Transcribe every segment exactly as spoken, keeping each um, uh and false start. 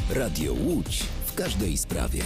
Radio Łódź w każdej sprawie.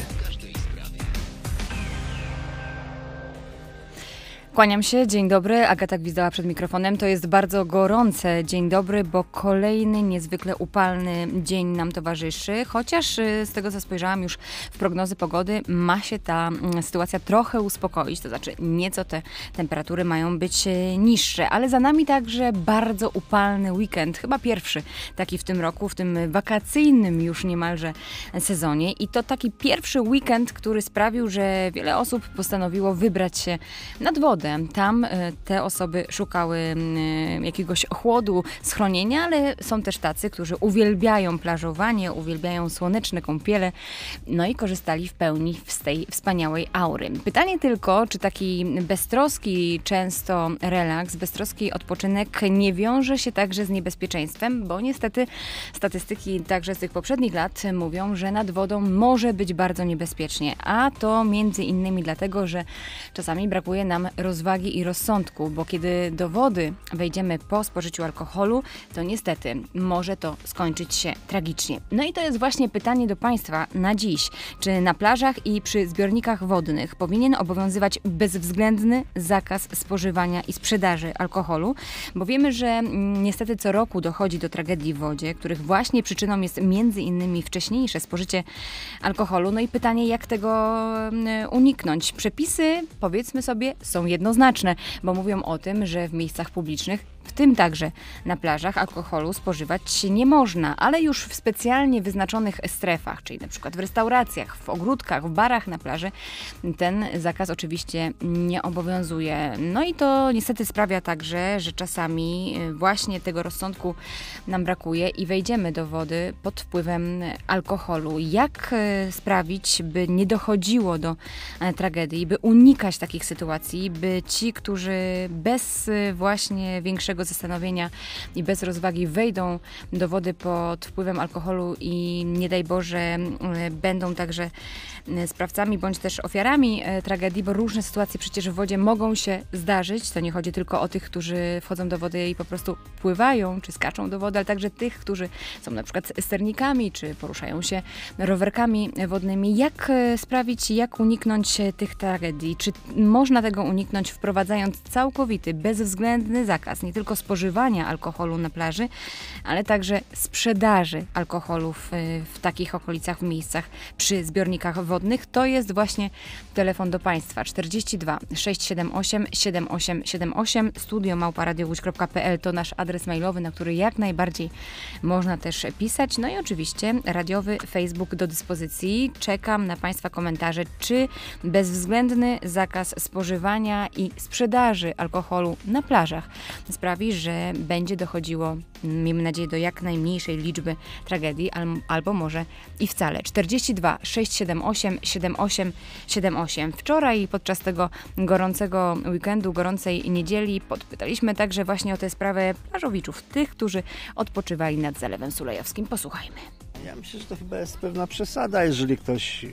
Kłaniam się, dzień dobry, Agata Gwizdała przed mikrofonem. To jest bardzo gorące dzień dobry, bo kolejny niezwykle upalny dzień nam towarzyszy, chociaż z tego co spojrzałam już w prognozy pogody ma się ta sytuacja trochę uspokoić, to znaczy nieco te temperatury mają być niższe, ale za nami także bardzo upalny weekend, chyba pierwszy taki w tym roku, w tym wakacyjnym już niemalże sezonie i to taki pierwszy weekend, który sprawił, że wiele osób postanowiło wybrać się nad wodę. Tam te osoby szukały jakiegoś chłodu, schronienia, ale są też tacy, którzy uwielbiają plażowanie, uwielbiają słoneczne kąpiele, no i korzystali w pełni z tej wspaniałej aury. Pytanie tylko, czy taki beztroski często relaks, beztroski odpoczynek nie wiąże się także z niebezpieczeństwem, bo niestety statystyki także z tych poprzednich lat mówią, że nad wodą może być bardzo niebezpiecznie, a to między innymi dlatego, że czasami brakuje nam rozwagi i rozsądku, bo kiedy do wody wejdziemy po spożyciu alkoholu, to niestety może to skończyć się tragicznie. No i to jest właśnie pytanie do Państwa na dziś. Czy na plażach i przy zbiornikach wodnych powinien obowiązywać bezwzględny zakaz spożywania i sprzedaży alkoholu? Bo wiemy, że niestety co roku dochodzi do tragedii w wodzie, których właśnie przyczyną jest między innymi wcześniejsze spożycie alkoholu. No i pytanie, jak tego uniknąć? Przepisy, powiedzmy sobie, są jednoznaczne, bo mówią o tym, że w miejscach publicznych, w tym także na plażach, alkoholu spożywać nie można, ale już w specjalnie wyznaczonych strefach, czyli na przykład w restauracjach, w ogródkach, w barach na plaży, ten zakaz oczywiście nie obowiązuje. No i to niestety sprawia także, że czasami właśnie tego rozsądku nam brakuje i wejdziemy do wody pod wpływem alkoholu. Jak sprawić, by nie dochodziło do tragedii, by unikać takich sytuacji, by ci, którzy bez właśnie większego zastanowienia i bez rozwagi wejdą do wody pod wpływem alkoholu i nie daj Boże będą także sprawcami bądź też ofiarami tragedii, bo różne sytuacje przecież w wodzie mogą się zdarzyć. To nie chodzi tylko o tych, którzy wchodzą do wody i po prostu pływają czy skaczą do wody, ale także tych, którzy są na przykład sternikami czy poruszają się rowerkami wodnymi. Jak sprawić, jak uniknąć tych tragedii? Czy można tego uniknąć wprowadzając całkowity, bezwzględny zakaz nie tylko spożywania alkoholu na plaży, ale także sprzedaży alkoholu w, w takich okolicach, w miejscach przy zbiornikach wodnych? To jest właśnie telefon do Państwa czterdzieści dwa sześć siedem osiem siedem osiem siedem osiem, studio małpa radio łódź kropka p l to nasz adres mailowy, na który jak najbardziej można też pisać. No i oczywiście radiowy Facebook do dyspozycji. Czekam na Państwa komentarze, czy bezwzględny zakaz spożywania i sprzedaży alkoholu na plażach sprawi, że będzie dochodziło, miejmy nadzieję, do jak najmniejszej liczby tragedii, albo może i wcale. czterdzieści dwa sześć siedem osiem siedem osiem siedem osiem. Wczoraj podczas tego gorącego weekendu, gorącej niedzieli podpytaliśmy także właśnie o tę sprawę plażowiczów, tych, którzy odpoczywali nad Zalewem Sulejowskim. Posłuchajmy. Ja myślę, że to chyba jest pewna przesada. Jeżeli ktoś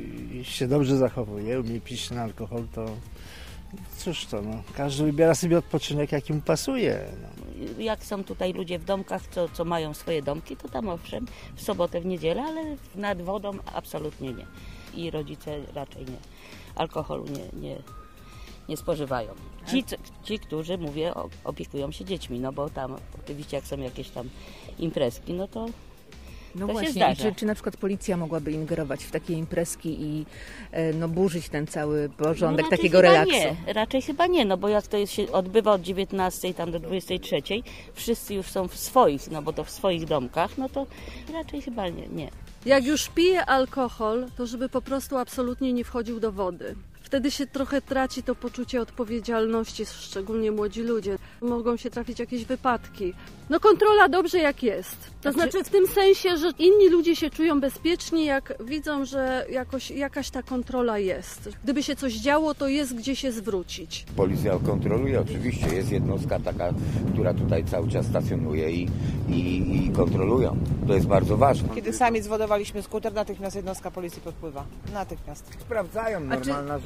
się dobrze zachowuje, umie pić ten alkohol, to cóż to, no, każdy wybiera sobie odpoczynek, jaki mu pasuje. No. Jak są tutaj ludzie w domkach, co, co mają swoje domki, to tam owszem, w sobotę, w niedzielę, ale nad wodą absolutnie nie. I rodzice raczej nie. Alkoholu nie, nie, nie spożywają. Ci, ci, którzy, mówię, opiekują się dziećmi, no bo tam oczywiście jak są jakieś tam imprezki, no to No to właśnie, czy, czy na przykład policja mogłaby ingerować w takie imprezki i no, burzyć ten cały porządek no, takiego relaksu? Nie, raczej chyba nie, no bo jak to jest, się odbywa od dziewiętnastej tam do dwudziestej trzeciej, wszyscy już są w swoich, no bo to w swoich domkach, no to raczej chyba nie. nie. Jak już pije alkohol, to żeby po prostu absolutnie nie wchodził do wody. Wtedy się trochę traci to poczucie odpowiedzialności, szczególnie młodzi ludzie. Mogą się trafić jakieś wypadki. No kontrola dobrze jak jest. To znaczy w tym sensie, że inni ludzie się czują bezpieczni, jak widzą, że jakoś, jakaś ta kontrola jest. Gdyby się coś działo, to jest gdzie się zwrócić. Policja kontroluje, oczywiście jest jednostka taka, która tutaj cały czas stacjonuje i, i, i kontrolują. To jest bardzo ważne. Kiedy sami zwodowaliśmy skuter, natychmiast jednostka policji podpływa. Natychmiast. Sprawdzają, normalna rzecz.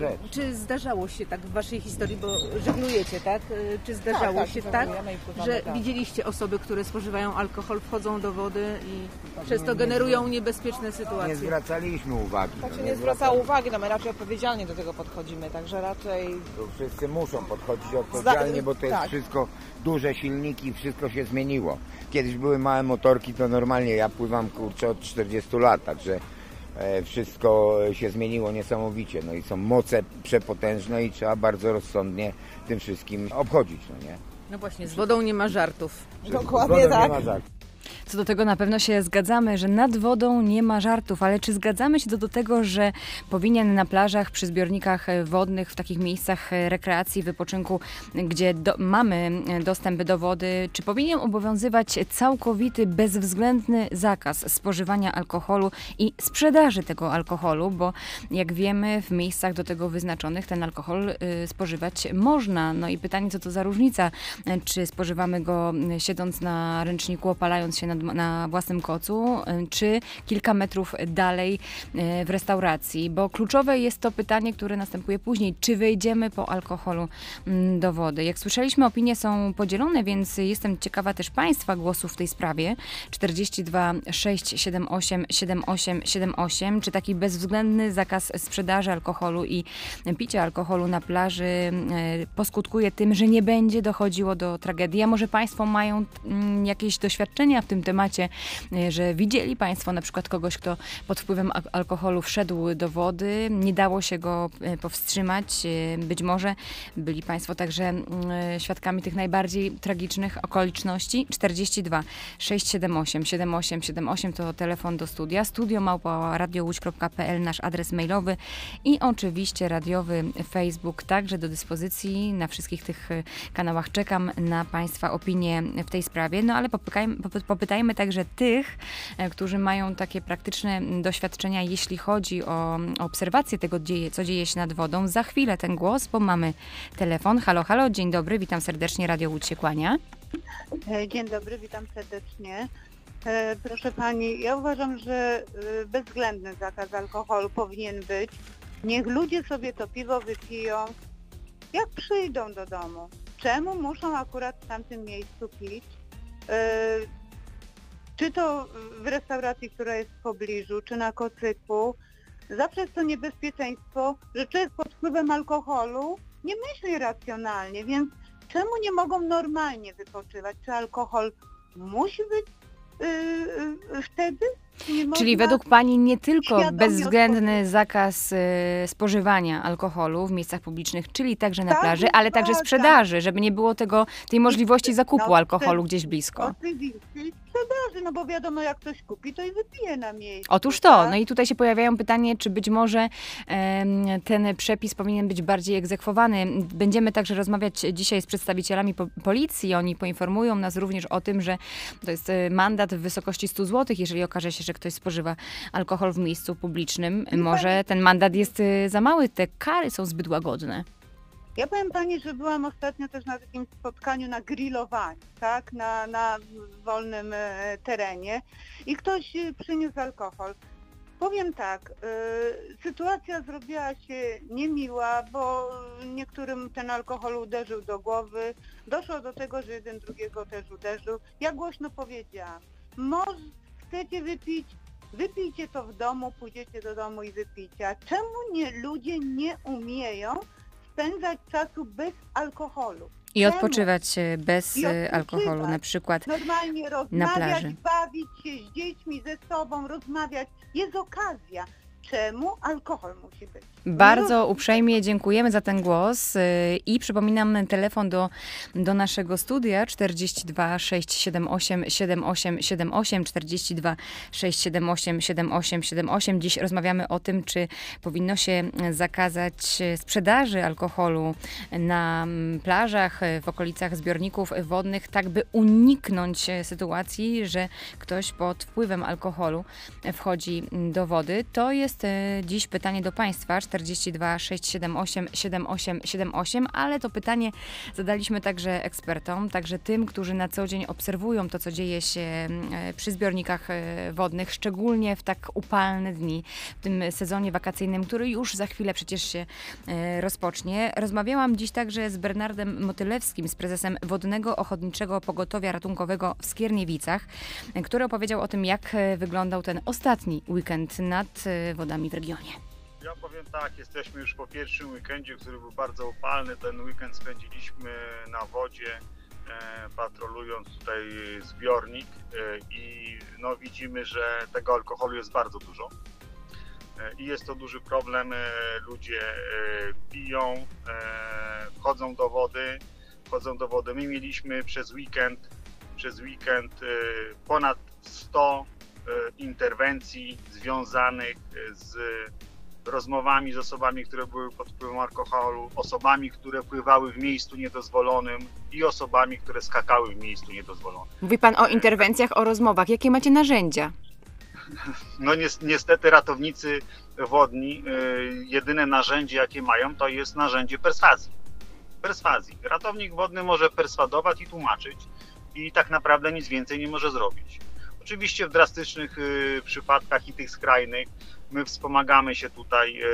rzecz. Czy zdarzało się tak w waszej historii, bo żeglujecie, tak? Czy zdarzało Tak, tak, się tak, żeglujemy i pływamy, że tak. widzieliście osoby, które spożywają alkohol, wchodzą do wody i przez to generują niebezpieczne Nie sytuacje? zwracaliśmy uwagi. Tak no, się nie zwracało uwagi, no my raczej odpowiedzialnie do tego podchodzimy, także raczej... To wszyscy muszą podchodzić odpowiedzialnie, bo to jest tak. wszystko, duże silniki, wszystko się zmieniło. Kiedyś były małe motorki, to normalnie, ja pływam kurczę od czterdziestu lat, także e, wszystko się zmieniło niesamowicie. No i są moce przepotężne i trzeba bardzo rozsądnie tym wszystkim obchodzić, no nie? No właśnie, z wodą nie ma żartów. Dokładnie Wodą tak. Nie ma żartu. Co do tego na pewno się zgadzamy, że nad wodą nie ma żartów, ale czy zgadzamy się co do tego, że powinien na plażach, przy zbiornikach wodnych, w takich miejscach rekreacji, wypoczynku, gdzie do, mamy dostęp do wody, czy powinien obowiązywać całkowity, bezwzględny zakaz spożywania alkoholu i sprzedaży tego alkoholu, bo jak wiemy, w miejscach do tego wyznaczonych ten alkohol y, spożywać można. No i pytanie, co to za różnica, czy spożywamy go siedząc na ręczniku, opalając się na, na własnym kocu, czy kilka metrów dalej w restauracji, bo kluczowe jest to pytanie, które następuje później, czy wejdziemy po alkoholu do wody. Jak słyszeliśmy, opinie są podzielone, więc jestem ciekawa też Państwa głosów w tej sprawie. czterdzieści dwa sześć siedem osiem siedem osiem siedem osiem, czy taki bezwzględny zakaz sprzedaży alkoholu i picia alkoholu na plaży poskutkuje tym, że nie będzie dochodziło do tragedii. A może Państwo mają jakieś doświadczenia w tym temacie, że widzieli Państwo na przykład kogoś, kto pod wpływem alkoholu wszedł do wody, nie dało się go powstrzymać. Być może byli Państwo także świadkami tych najbardziej tragicznych okoliczności. czterdzieści dwa sześć siedem osiem siedem osiem siedem osiem to telefon do studia. Studio małpa radio łódź kropka pe el, nasz adres mailowy i oczywiście radiowy Facebook także do dyspozycji. Na wszystkich tych kanałach czekam na Państwa opinie w tej sprawie. No ale popytajmy, popytajmy także tych, którzy mają takie praktyczne doświadczenia, jeśli chodzi o obserwację tego, co dzieje się nad wodą. Za chwilę ten głos, bo mamy telefon. Halo, halo, dzień dobry, witam serdecznie, Radio Łódź się kłania. Dzień dobry, witam serdecznie. Proszę Pani, ja uważam, że bezwzględny zakaz alkoholu powinien być. Niech ludzie sobie to piwo wypiją, jak przyjdą do domu. Czemu muszą akurat w tamtym miejscu pić? Czy to w restauracji, która jest w pobliżu, czy na kocyku. Zawsze jest to niebezpieczeństwo, że człowiek pod wpływem alkoholu nie myśli racjonalnie, więc czemu nie mogą normalnie wypoczywać? Czy alkohol musi być yy, yy, wtedy? Czyli według Pani nie tylko bezwzględny zakaz y, spożywania alkoholu w miejscach publicznych, czyli także na tak, plaży, ale także sprzedaży, żeby nie było tego, tej możliwości zakupu no, alkoholu gdzieś blisko. Oczywiście sprzedaży, no bo wiadomo, jak ktoś kupi, to i wypije na miejscu. Otóż to, tak? no i tutaj się pojawiają pytanie, czy być może um, ten przepis powinien być bardziej egzekwowany. Będziemy także rozmawiać dzisiaj z przedstawicielami po policji. Oni poinformują nas również o tym, że to jest mandat w wysokości stu złotych, jeżeli okaże się, że ktoś spożywa alkohol w miejscu publicznym. Może ten mandat jest za mały, te kary są zbyt łagodne. Ja powiem Pani, że byłam ostatnio też na takim spotkaniu na grillowaniu, tak, na, na wolnym e, terenie i ktoś przyniósł alkohol. Powiem tak, y, sytuacja zrobiła się niemiła, bo niektórym ten alkohol uderzył do głowy. Doszło do tego, że jeden drugiego też uderzył. Ja głośno powiedziałam, może chcecie wypić, wypijcie to w domu, pójdziecie do domu i wypijcie. A czemu nie, ludzie nie umieją spędzać czasu bez alkoholu? I odpoczywać bez I odpoczywać. alkoholu, na przykład Normalnie na rozmawiać, plaży. bawić się z dziećmi, ze sobą, rozmawiać. Jest okazja. Czemu alkohol musi być? Bardzo uprzejmie dziękujemy za ten głos i przypominam telefon do, do naszego studia czterdzieści dwa sześć siedem osiem siedem osiem siedem osiem, czterdzieści dwa sześć siedem osiem siedem osiem siedem osiem. Dziś rozmawiamy o tym, czy powinno się zakazać sprzedaży alkoholu na plażach, w okolicach zbiorników wodnych, tak by uniknąć sytuacji, że ktoś pod wpływem alkoholu wchodzi do wody. To jest jest dziś pytanie do Państwa, czterdzieści dwa sześćset siedemdziesiąt osiem siedemdziesiąt osiem siedemdziesiąt osiem, ale to pytanie zadaliśmy także ekspertom, także tym, którzy na co dzień obserwują to, co dzieje się przy zbiornikach wodnych, szczególnie w tak upalne dni, w tym sezonie wakacyjnym, który już za chwilę przecież się rozpocznie. Rozmawiałam dziś także z Bernardem Motylewskim, z prezesem Wodnego Ochotniczego Pogotowia Ratunkowego w Skierniewicach, który opowiedział o tym, jak wyglądał ten ostatni weekend nad wodami w regionie. Ja powiem tak, jesteśmy już po pierwszym weekendzie, który był bardzo upalny. Ten weekend spędziliśmy na wodzie, e, patrolując tutaj zbiornik e, i no, widzimy, że tego alkoholu jest bardzo dużo. E, I jest to duży problem. E, ludzie e, piją, e, wchodzą do wody, wchodzą do wody. My mieliśmy przez weekend, przez weekend e, ponad sto e, interwencji związanych z rozmowami z osobami, które były pod wpływem alkoholu, osobami, które pływały w miejscu niedozwolonym i osobami, które skakały w miejscu niedozwolonym. Mówi Pan o interwencjach, o rozmowach. Jakie macie narzędzia? No niestety ratownicy wodni, yy, jedyne narzędzie, jakie mają, to jest narzędzie perswazji. Perswazji. Ratownik wodny może perswadować i tłumaczyć i tak naprawdę nic więcej nie może zrobić. Oczywiście w drastycznych yy, przypadkach i tych skrajnych my wspomagamy się tutaj yy,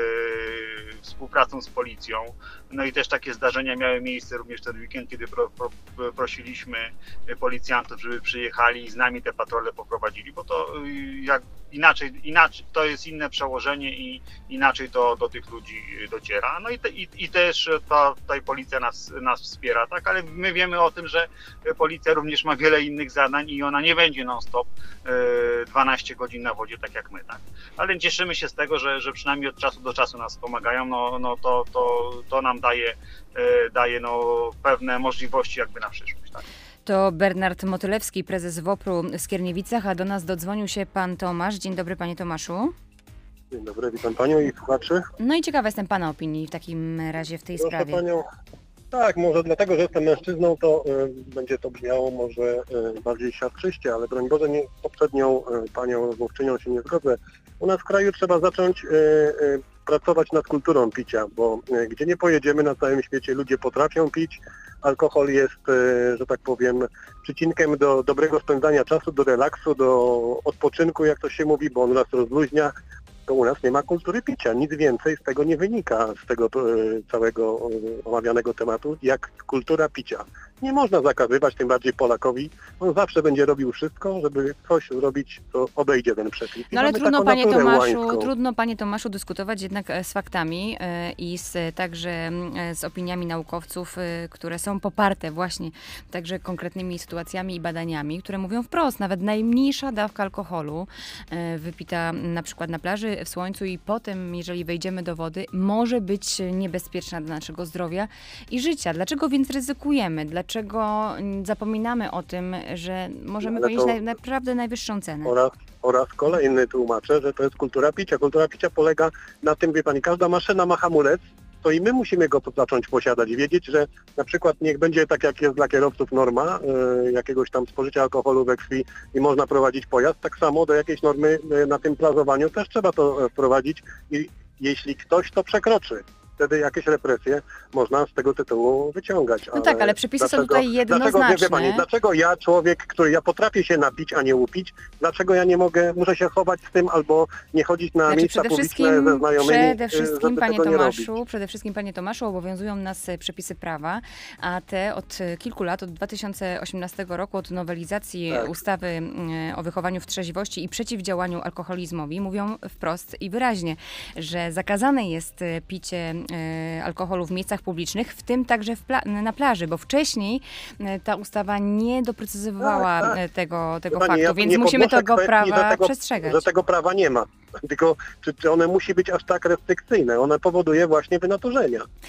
współpracą z policją. No i też takie zdarzenia miały miejsce również ten weekend, kiedy pro, pro, prosiliśmy policjantów, żeby przyjechali i z nami te patrole poprowadzili, bo to yy, jak inaczej, inaczej, to jest inne przełożenie i inaczej to do tych ludzi dociera. No i, te, i, i też ta, tutaj policja nas, nas wspiera, tak? Ale my wiemy o tym, że policja również ma wiele innych zadań i ona nie będzie non-stop yy, dwanaście godzin na wodzie, tak jak my, tak? Ale cieszymy się z tego, że, że przynajmniej od czasu do czasu nas pomagają, no, no to, to, to nam daje, yy, daje no, pewne możliwości jakby na przyszłość, tak? To Bernard Motylewski, prezes WOPR-u w Skierniewicach, a do nas dodzwonił się pan Tomasz. Dzień dobry, panie Tomaszu. Dzień dobry, witam panią i słuchaczy. No i ciekawa jestem pana opinii w takim razie w tej Proszę sprawie. Panią, tak, może dlatego, że jestem mężczyzną, to y, będzie to brzmiało może y, bardziej siastrzyście, ale broń Boże, nie, poprzednią y, panią rozmówczynią się nie zgodzę. U nas w kraju trzeba zacząć y, y, pracować nad kulturą picia, bo y, gdzie nie pojedziemy na całym świecie, ludzie potrafią pić. Alkohol jest, y, że tak powiem, przycinkiem do dobrego spędzania czasu, do relaksu, do odpoczynku, jak to się mówi, bo on nas rozluźnia. To u nas nie ma kultury picia. Nic więcej z tego nie wynika, z tego y, całego y, omawianego tematu, jak kultura picia. Nie można zakazywać, tym bardziej Polakowi. On zawsze będzie robił wszystko, żeby coś zrobić, co obejdzie ten przepis. No ale trudno panie, Tomaszu, trudno, panie Tomaszu, dyskutować jednak z faktami y, i z, także y, z opiniami naukowców, y, które są poparte właśnie także konkretnymi sytuacjami i badaniami, które mówią wprost, nawet najmniejsza dawka alkoholu y, wypita na przykład na plaży, w słońcu i potem, jeżeli wejdziemy do wody, może być niebezpieczna dla naszego zdrowia i życia. Dlaczego więc ryzykujemy? Dlaczego zapominamy o tym, że możemy Ale ponieść to... naj, naprawdę najwyższą cenę? Oraz, oraz kolejny tłumaczę, że to jest kultura picia. Kultura picia polega na tym, wie pani, każda maszyna ma hamulec, to i my musimy go zacząć posiadać i wiedzieć, że na przykład niech będzie tak, jak jest dla kierowców norma, y, jakiegoś tam spożycia alkoholu we krwi i można prowadzić pojazd, tak samo do jakiejś normy y, na tym plazowaniu też trzeba to y, wprowadzić i jeśli ktoś to przekroczy, wtedy jakieś represje można z tego tytułu wyciągać. No ale tak, ale przepisy dlaczego, są tutaj jednoznaczne. Dlaczego, wie pani, dlaczego ja, człowiek, który ja potrafię się napić, a nie upić, dlaczego ja nie mogę, muszę się chować z tym albo nie chodzić na znaczy, miejsca przede publiczne ze znajomymi, Przede wszystkim, panie Tomaszu, robić. przede wszystkim, panie Tomaszu, obowiązują nas przepisy prawa, a te od kilku lat, od dwa tysiące osiemnastego roku, od nowelizacji tak. ustawy o wychowaniu w trzeźwości i przeciwdziałaniu alkoholizmowi, mówią wprost i wyraźnie, że zakazane jest picie alkoholu w miejscach publicznych, w tym także w pla na plaży, bo wcześniej ta ustawa nie doprecyzowała tak, tak. tego, tego Pani, faktu, ja więc musimy tego prawa tego, przestrzegać. Że tego prawa nie ma. Tylko czy, czy one musi być aż tak restrykcyjne? One powoduje właśnie wynaturzenia.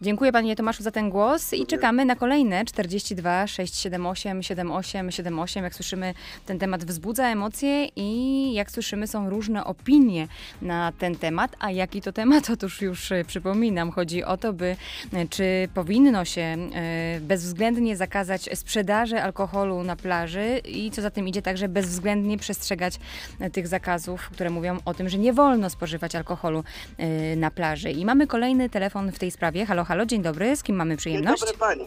Dziękuję panie Tomaszu za ten głos i czekamy na kolejne czterdzieści dwa sześć siedem osiem siedem osiem siedem osiem. Jak słyszymy, ten temat wzbudza emocje i jak słyszymy, są różne opinie na ten temat. A jaki to temat? Otóż już przypominam, chodzi o to, by czy powinno się bezwzględnie zakazać sprzedaży alkoholu na plaży i co za tym idzie także bezwzględnie przestrzegać tych zakazów, które mówią o tym, że nie wolno spożywać alkoholu na plaży. I mamy kolejny telefon w tej sprawie. Halo, halo, dzień dobry. Z kim mamy przyjemność? Dzień dobry pani.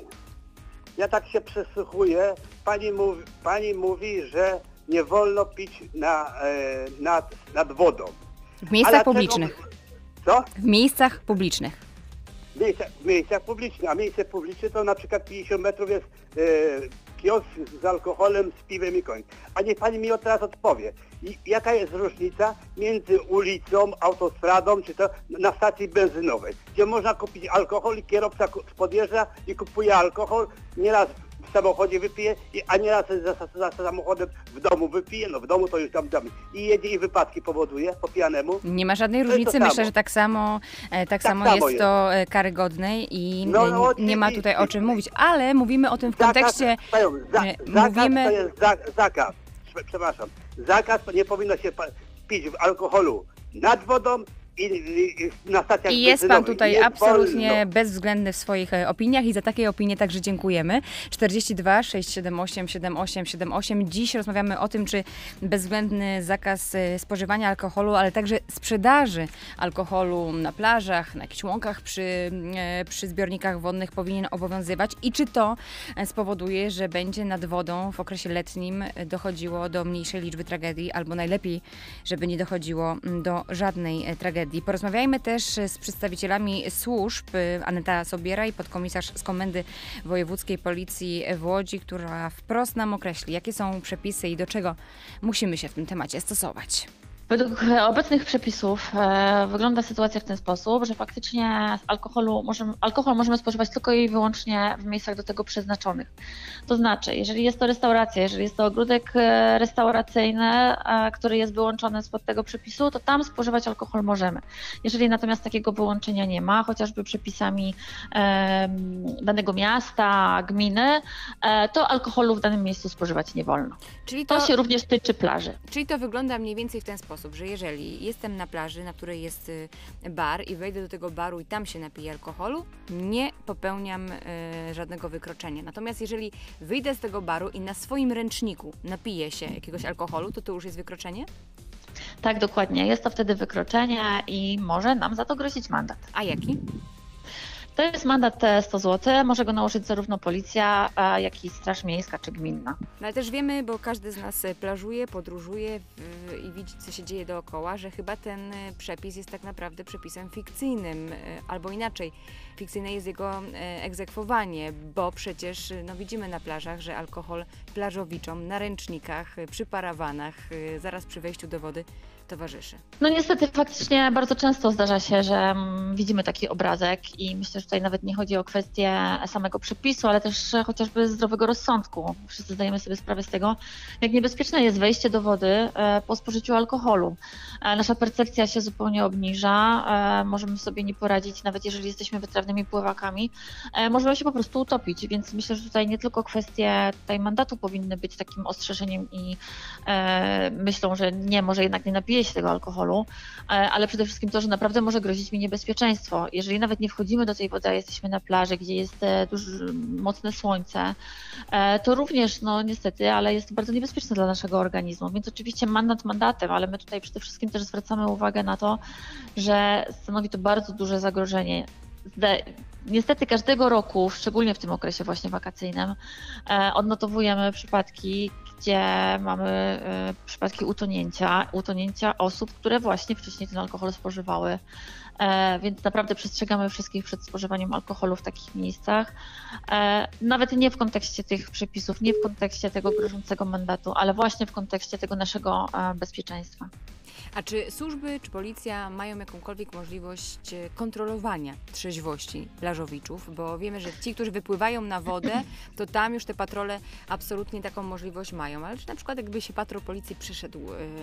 Ja tak się przysłuchuję. Pani mówi, pani mówi że nie wolno pić na, e, nad, nad wodą. W miejscach Ale publicznych. Czego, co? W miejscach publicznych. W miejscach, w miejscach publicznych. A miejsce publiczne to na przykład pięćdziesiąt metrów jest e, kiosk z alkoholem, z piwem i koniec. A niech pani mi teraz odpowie. I jaka jest różnica między ulicą, autostradą, czy to na stacji benzynowej, gdzie można kupić alkohol i kierowca podjeżdża i kupuje alkohol, nieraz w samochodzie wypije, a nieraz za, za, za samochodem w domu wypije, no w domu to już tam, tam i jedzie i wypadki powoduje po pijanemu. Nie ma żadnej To różnicy, to myślę, samo. że tak samo, tak tak samo, samo jest, jest. to karygodne i No, no, nie ma tutaj o czym mówić, ale mówimy o tym w kontekście... Zakaz, za, zakaz mówimy... to jest za, zakaz, przepraszam, zakaz nie powinno się pić w alkoholu nad wodą i, i, i na stacjach I jest pan benzynowych. tutaj Nie absolutnie wolno. bezwzględny w swoich e, opiniach i za takie opinie także dziękujemy. czterdzieści dwa sześć siedem osiem siedem osiem siedem osiem. Dziś rozmawiamy o tym, czy bezwzględny zakaz e, spożywania alkoholu, ale także sprzedaży alkoholu na plażach, na jakichś łąkach przy, e, przy zbiornikach wodnych powinien obowiązywać i czy to e, spowoduje, że będzie nad wodą w okresie letnim e, dochodziło do mniejszej liczby tragedii, albo najlepiej, żeby nie dochodziło m, do żadnej e, tragedii. Porozmawiajmy też z przedstawicielami służb. Aneta Sobiera i podkomisarz z Komendy Wojewódzkiej Policji w Łodzi, która wprost nam określi, jakie są przepisy i do czego musimy się w tym temacie stosować. Według obecnych przepisów e, wygląda sytuacja w ten sposób, że faktycznie z alkoholu możemy, alkohol możemy spożywać tylko i wyłącznie w miejscach do tego przeznaczonych. To znaczy, jeżeli jest to restauracja, jeżeli jest to ogródek e, restauracyjny, e, który jest wyłączony spod tego przepisu, to tam spożywać alkohol możemy. Jeżeli natomiast takiego wyłączenia nie ma, chociażby przepisami e, danego miasta, gminy, e, to alkoholu w danym miejscu spożywać nie wolno. Czyli to, to się również tyczy plaży. Czyli to wygląda mniej więcej w ten sposób, że jeżeli jestem na plaży, na której jest bar i wejdę do tego baru i tam się napiję alkoholu, nie popełniam y, żadnego wykroczenia. Natomiast jeżeli wyjdę z tego baru i na swoim ręczniku napiję się jakiegoś alkoholu, to to już jest wykroczenie? Tak, dokładnie. Jest to wtedy wykroczenie i może nam za to grozić mandat. A jaki? To jest mandat sto złotych, może go nałożyć zarówno policja, jak i Straż Miejska czy gminna. No ale też wiemy, bo każdy z nas plażuje, podróżuje i widzi, co się dzieje dookoła, że chyba ten przepis jest tak naprawdę przepisem fikcyjnym, albo inaczej, fikcyjne jest jego egzekwowanie, bo przecież no, widzimy na plażach, że alkohol plażowiczom na ręcznikach, przy parawanach, zaraz przy wejściu do wody towarzyszy. No niestety faktycznie bardzo często zdarza się, że mm, widzimy taki obrazek i myślę, że tutaj nawet nie chodzi o kwestię samego przepisu, ale też chociażby zdrowego rozsądku. Wszyscy zdajemy sobie sprawę z tego, jak niebezpieczne jest wejście do wody e, po spożyciu alkoholu. E, nasza percepcja się zupełnie obniża, e, możemy sobie nie poradzić, nawet jeżeli jesteśmy wytrawnymi pływakami, e, możemy się po prostu utopić, więc myślę, że tutaj nie tylko kwestie tutaj mandatu powinny być takim ostrzeżeniem i e, myślą, że nie, może jednak nie napije się tego alkoholu, ale przede wszystkim to, że naprawdę może grozić mi niebezpieczeństwo. Jeżeli nawet nie wchodzimy do tej wody, a jesteśmy na plaży, gdzie jest duże, mocne słońce, to również, no niestety, ale jest to bardzo niebezpieczne dla naszego organizmu. Więc oczywiście mandat mandatem, ale my tutaj przede wszystkim też zwracamy uwagę na to, że stanowi to bardzo duże zagrożenie. Niestety każdego roku, szczególnie w tym okresie właśnie wakacyjnym, odnotowujemy przypadki, gdzie mamy przypadki utonięcia, utonięcia osób, które właśnie wcześniej ten alkohol spożywały. Więc naprawdę przestrzegamy wszystkich przed spożywaniem alkoholu w takich miejscach. Nawet nie w kontekście tych przepisów, nie w kontekście tego grożącego mandatu, ale właśnie w kontekście tego naszego bezpieczeństwa. A czy służby, czy policja mają jakąkolwiek możliwość kontrolowania trzeźwości plażowiczów? Bo wiemy, że ci, którzy wypływają na wodę, to tam już te patrole absolutnie taką możliwość mają. Ale czy na przykład jakby się patrol policji przyszedł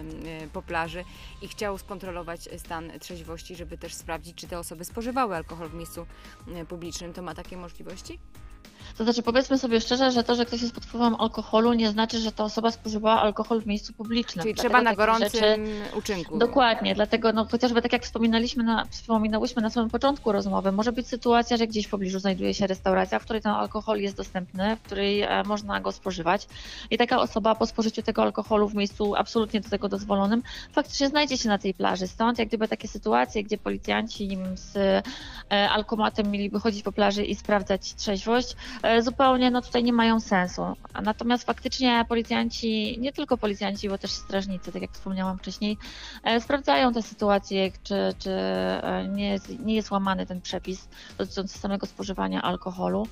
po plaży i chciał skontrolować stan trzeźwości, żeby też sprawdzić, czy te osoby spożywały alkohol w miejscu publicznym, to ma takie możliwości? To znaczy, powiedzmy sobie szczerze, że to, że ktoś jest pod wpływem alkoholu, nie znaczy, że ta osoba spożywała alkohol w miejscu publicznym. Czyli Dlatego trzeba na gorącym rzeczy... uczynku. Dokładnie, dlatego no, chociażby tak jak wspominaliśmy na, wspominałyśmy na samym początku rozmowy, może być sytuacja, że gdzieś w pobliżu znajduje się restauracja, w której ten alkohol jest dostępny, w której e, można go spożywać i taka osoba po spożyciu tego alkoholu w miejscu absolutnie do tego dozwolonym faktycznie znajdzie się na tej plaży. Stąd jak gdyby takie sytuacje, gdzie policjanci z e, alkomatem mieliby chodzić po plaży i sprawdzać trzeźwość, zupełnie no tutaj nie mają sensu. Natomiast faktycznie policjanci, nie tylko policjanci, bo też strażnicy, tak jak wspomniałam wcześniej, sprawdzają te sytuacje, czy, czy nie, jest, nie jest łamany ten przepis dotyczący samego spożywania alkoholu.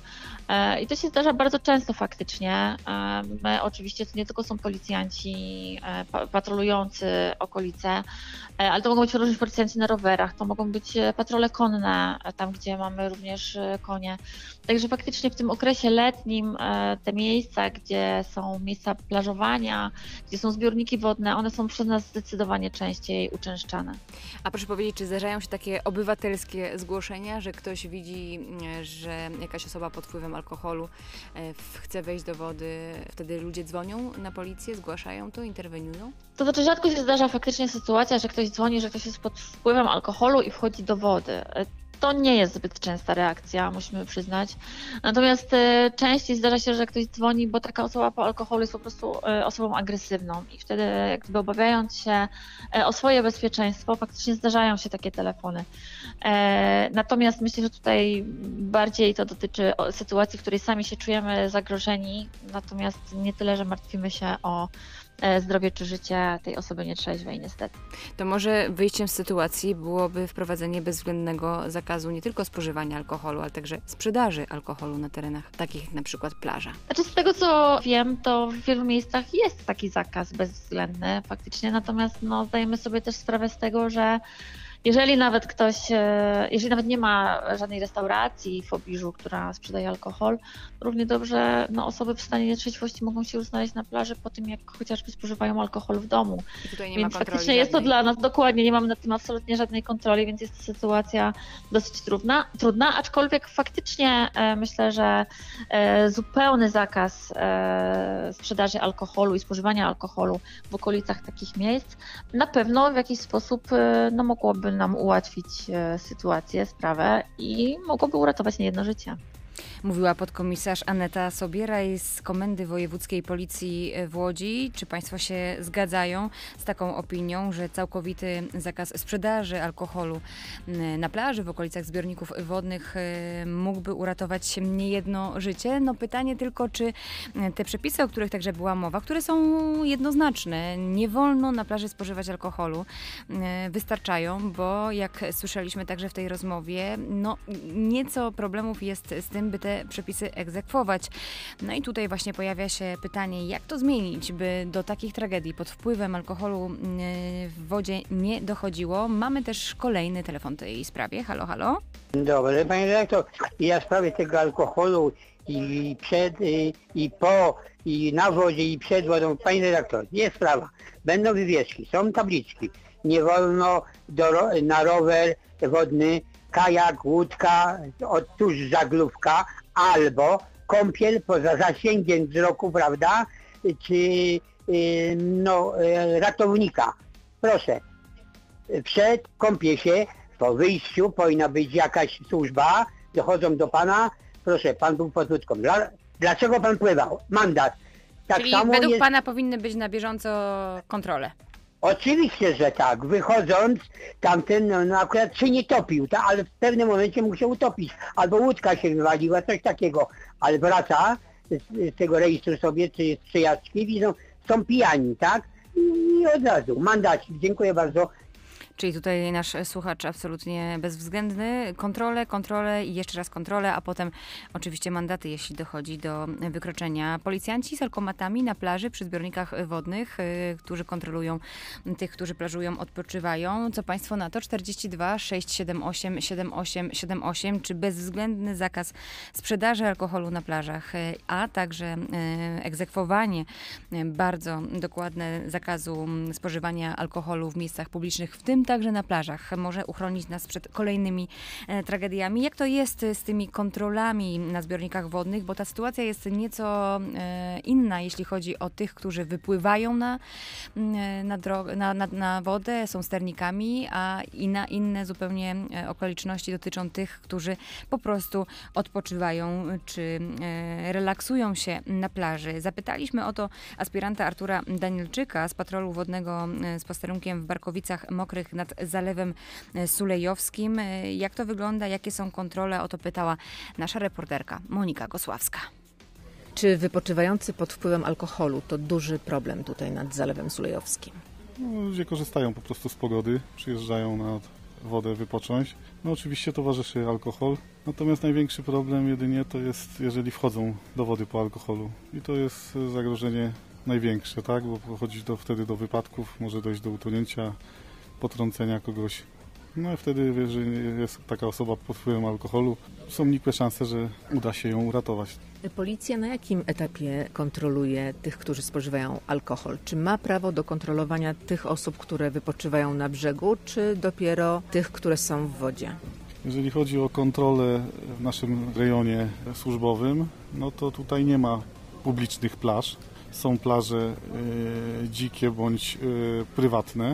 I to się zdarza bardzo często faktycznie. My oczywiście to nie tylko są policjanci patrolujący okolice, ale to mogą być również policjanci na rowerach, to mogą być patrole konne, tam gdzie mamy również konie. Także faktycznie w tym okresie letnim te miejsca, gdzie są miejsca plażowania, gdzie są zbiorniki wodne, one są przez nas zdecydowanie częściej uczęszczane. A proszę powiedzieć, czy zdarzają się takie obywatelskie zgłoszenia, że ktoś widzi, że jakaś osoba pod wpływem alkoholu chce wejść do wody, wtedy ludzie dzwonią na policję, zgłaszają to, interweniują? To znaczy rzadko się zdarza faktycznie sytuacja, że ktoś dzwoni, że ktoś jest pod wpływem alkoholu i wchodzi do wody. To nie jest zbyt częsta reakcja, musimy przyznać. Natomiast y, częściej zdarza się, że ktoś dzwoni, bo taka osoba po alkoholu jest po prostu y, osobą agresywną i wtedy jak gdyby obawiając się y, o swoje bezpieczeństwo, faktycznie zdarzają się takie telefony. E, natomiast myślę, że tutaj bardziej to dotyczy sytuacji, w której sami się czujemy zagrożeni, natomiast nie tyle, że martwimy się o zdrowie czy życie tej osoby nietrzeźwej niestety. To może wyjściem z sytuacji byłoby wprowadzenie bezwzględnego zakazu nie tylko spożywania alkoholu, ale także sprzedaży alkoholu na terenach takich jak na przykład plaża. Znaczy z tego co wiem, to w wielu miejscach jest taki zakaz bezwzględny faktycznie, natomiast no, zdajemy sobie też sprawę z tego, że jeżeli nawet ktoś, jeżeli nawet nie ma żadnej restauracji w pobliżu, która sprzedaje alkohol, równie dobrze no, osoby w stanie nietrzeźwości mogą się już znaleźć na plaży po tym, jak chociażby spożywają alkohol w domu. I tutaj nie więc ma kontroli faktycznie jest to żadnej. dla nas, dokładnie, nie mamy nad tym absolutnie żadnej kontroli, więc jest to sytuacja dosyć trudna, trudna aczkolwiek faktycznie e, myślę, że e, zupełny zakaz e, sprzedaży alkoholu i spożywania alkoholu w okolicach takich miejsc na pewno w jakiś sposób e, no, mogłoby nam ułatwić e, sytuację, sprawę i mogłoby uratować niejedno życie. Mówiła podkomisarz Aneta Sobieraj z Komendy Wojewódzkiej Policji w Łodzi. Czy Państwo się zgadzają z taką opinią, że całkowity zakaz sprzedaży alkoholu na plaży, w okolicach zbiorników wodnych mógłby uratować niejedno życie? No pytanie tylko, czy te przepisy, o których także była mowa, które są jednoznaczne, nie wolno na plaży spożywać alkoholu, wystarczają, bo jak słyszeliśmy także w tej rozmowie, no nieco problemów jest z tym, by te przepisy egzekwować. No i tutaj właśnie pojawia się pytanie, jak to zmienić, by do takich tragedii pod wpływem alkoholu w wodzie nie dochodziło. Mamy też kolejny telefon w tej sprawie. Halo, halo? Dobry, panie dyrektor. Ja w sprawie tego alkoholu i przed, i, i po, i na wodzie, i przed wodą, panie dyrektor, jest sprawa. Będą wywieszki, są tabliczki. Nie wolno do, na rower wodny, kajak, łódka, tuż żaglówka, albo kąpiel poza zasięgiem wzroku, prawda, czy no, ratownika. Proszę, przed kąpie się, po wyjściu powinna być jakaś służba, dochodzą do pana, proszę, pan był pod łódką. Dla, dlaczego pan pływał? Mandat. Tak Czyli samo według jest... pana powinny być na bieżąco kontrole? Oczywiście, że tak. Wychodząc, tamten no, no akurat się nie topił, ta, ale w pewnym momencie mógł się utopić. Albo łódka się wywaliła, coś takiego. Ale wraca z, z tego rejestru sobie, czy z przejażdżki, widzą, są pijani, tak? I od razu mandacik. Dziękuję bardzo. Czyli tutaj nasz słuchacz absolutnie bezwzględny. Kontrole, kontrole i jeszcze raz kontrole, a potem oczywiście mandaty, jeśli dochodzi do wykroczenia. Policjanci z alkomatami na plaży przy zbiornikach wodnych, yy, którzy kontrolują tych, którzy plażują, odpoczywają. Co państwo na to? czterdzieści dwa sześć siedem osiem siedem osiem siedem osiem. Czy bezwzględny zakaz sprzedaży alkoholu na plażach, a także yy, egzekwowanie yy, bardzo dokładne zakazu spożywania alkoholu w miejscach publicznych, w tym także na plażach, może uchronić nas przed kolejnymi e, tragediami. Jak to jest z tymi kontrolami na zbiornikach wodnych, bo ta sytuacja jest nieco e, inna, jeśli chodzi o tych, którzy wypływają na, e, na, drog- na, na, na wodę, są sternikami, a i na inne zupełnie e, okoliczności dotyczą tych, którzy po prostu odpoczywają czy e, relaksują się na plaży. Zapytaliśmy o to aspiranta Artura Danielczyka z patrolu wodnego z posterunkiem w Barkowicach Mokrych nad Zalewem Sulejowskim. Jak to wygląda, jakie są kontrole? O to pytała nasza reporterka Monika Gosławska. Czy wypoczywający pod wpływem alkoholu to duży problem tutaj nad Zalewem Sulejowskim? No, ludzie korzystają po prostu z pogody, przyjeżdżają nad wodę wypocząć. No oczywiście towarzyszy alkohol, natomiast największy problem jedynie to jest, jeżeli wchodzą do wody po alkoholu. I to jest zagrożenie największe, tak? Bo dochodzi do, wtedy do wypadków, może dojść do utonięcia, potrącenia kogoś. No i wtedy, jeżeli jest taka osoba pod wpływem alkoholu, są nikłe szanse, że uda się ją uratować. Policja na jakim etapie kontroluje tych, którzy spożywają alkohol? Czy ma prawo do kontrolowania tych osób, które wypoczywają na brzegu, czy dopiero tych, które są w wodzie? Jeżeli chodzi o kontrolę w naszym rejonie służbowym, no to tutaj nie ma publicznych plaż. Są plaże y, dzikie bądź y, prywatne.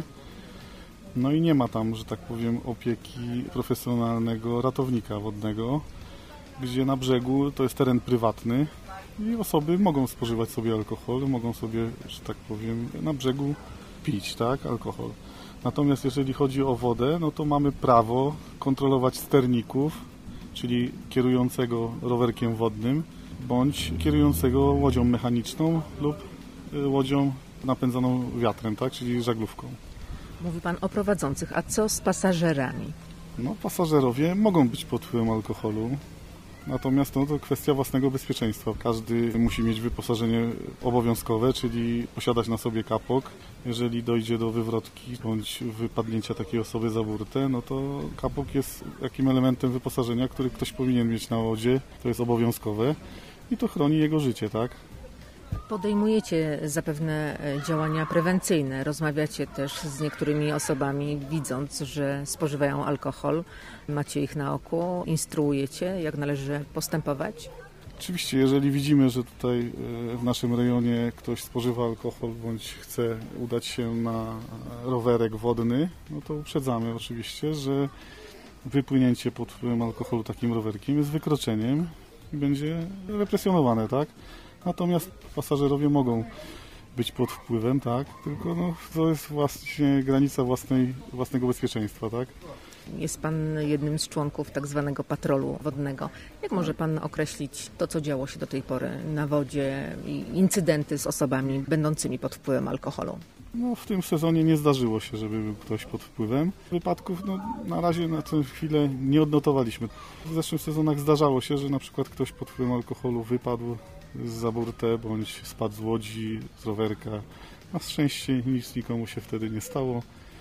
No i nie ma tam, że tak powiem, opieki profesjonalnego ratownika wodnego, gdzie na brzegu to jest teren prywatny i osoby mogą spożywać sobie alkohol, mogą sobie, że tak powiem, na brzegu pić, tak, alkohol. Natomiast jeżeli chodzi o wodę, no to mamy prawo kontrolować sterników, czyli kierującego rowerkiem wodnym, bądź kierującego łodzią mechaniczną lub łodzią napędzaną wiatrem, tak, czyli żaglówką. Mówi pan o prowadzących, a co z pasażerami? No, pasażerowie mogą być pod wpływem alkoholu, natomiast no, to kwestia własnego bezpieczeństwa. Każdy musi mieć wyposażenie obowiązkowe, czyli posiadać na sobie kapok. Jeżeli dojdzie do wywrotki bądź wypadnięcia takiej osoby za burtę, no to kapok jest takim elementem wyposażenia, który ktoś powinien mieć na łodzie. To jest obowiązkowe i to chroni jego życie, tak? Podejmujecie zapewne działania prewencyjne, rozmawiacie też z niektórymi osobami, widząc, że spożywają alkohol, macie ich na oku, instruujecie, jak należy postępować? Oczywiście, jeżeli widzimy, że tutaj w naszym rejonie ktoś spożywa alkohol bądź chce udać się na rowerek wodny, no to uprzedzamy oczywiście, że wypłynięcie pod wpływem alkoholu takim rowerkiem jest wykroczeniem i będzie represjonowane, tak? Natomiast pasażerowie mogą być pod wpływem, tak? Tylko no, to jest właśnie granica własnej, własnego bezpieczeństwa, tak? Jest pan jednym z członków tak zwanego patrolu wodnego. Jak może pan określić to, co działo się do tej pory na wodzie i incydenty z osobami będącymi pod wpływem alkoholu? No, w tym sezonie nie zdarzyło się, żeby był ktoś pod wpływem. Wypadków no, na razie na tę chwilę nie odnotowaliśmy. W zeszłych sezonach zdarzało się, że na przykład ktoś pod wpływem alkoholu wypadł za burtę bądź spadł z łodzi, z rowerka. Na szczęście nic nikomu się wtedy nie stało.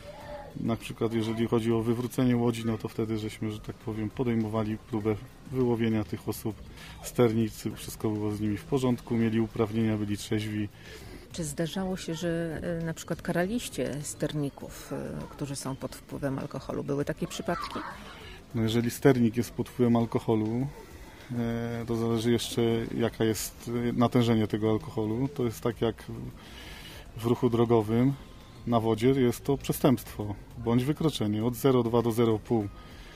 Na przykład jeżeli chodzi o wywrócenie łodzi, no to wtedy żeśmy, że tak powiem, podejmowali próbę wyłowienia tych osób. Sternicy, wszystko było z nimi w porządku, mieli uprawnienia, byli trzeźwi. Czy zdarzało się, że na przykład karaliście sterników, którzy są pod wpływem alkoholu? Były takie przypadki? No jeżeli sternik jest pod wpływem alkoholu, to zależy jeszcze, jaka jest natężenie tego alkoholu. To jest tak jak w ruchu drogowym na wodzie, jest to przestępstwo bądź wykroczenie. Od zero przecinek dwa do zero przecinek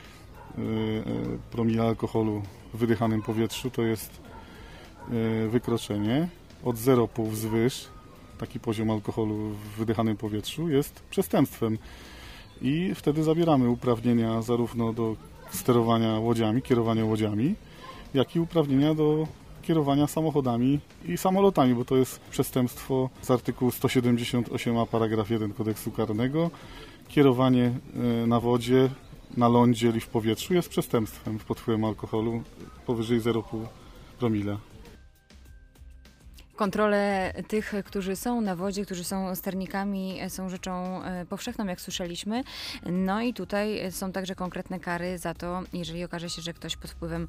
pięć promila alkoholu w wydychanym powietrzu to jest wykroczenie. Od zero przecinek pięć wzwyż, taki poziom alkoholu w wydychanym powietrzu jest przestępstwem. I wtedy zabieramy uprawnienia zarówno do sterowania łodziami, kierowania łodziami, jak i uprawnienia do kierowania samochodami i samolotami, bo to jest przestępstwo z artykułu sto siedemdziesiąt osiem a paragraf jeden kodeksu karnego, kierowanie na wodzie, na lądzie i w powietrzu jest przestępstwem pod wpływem alkoholu powyżej zero przecinek pięć promila. Kontrole tych, którzy są na wodzie, którzy są sternikami, są rzeczą powszechną, jak słyszeliśmy. No i tutaj są także konkretne kary za to, jeżeli okaże się, że ktoś pod wpływem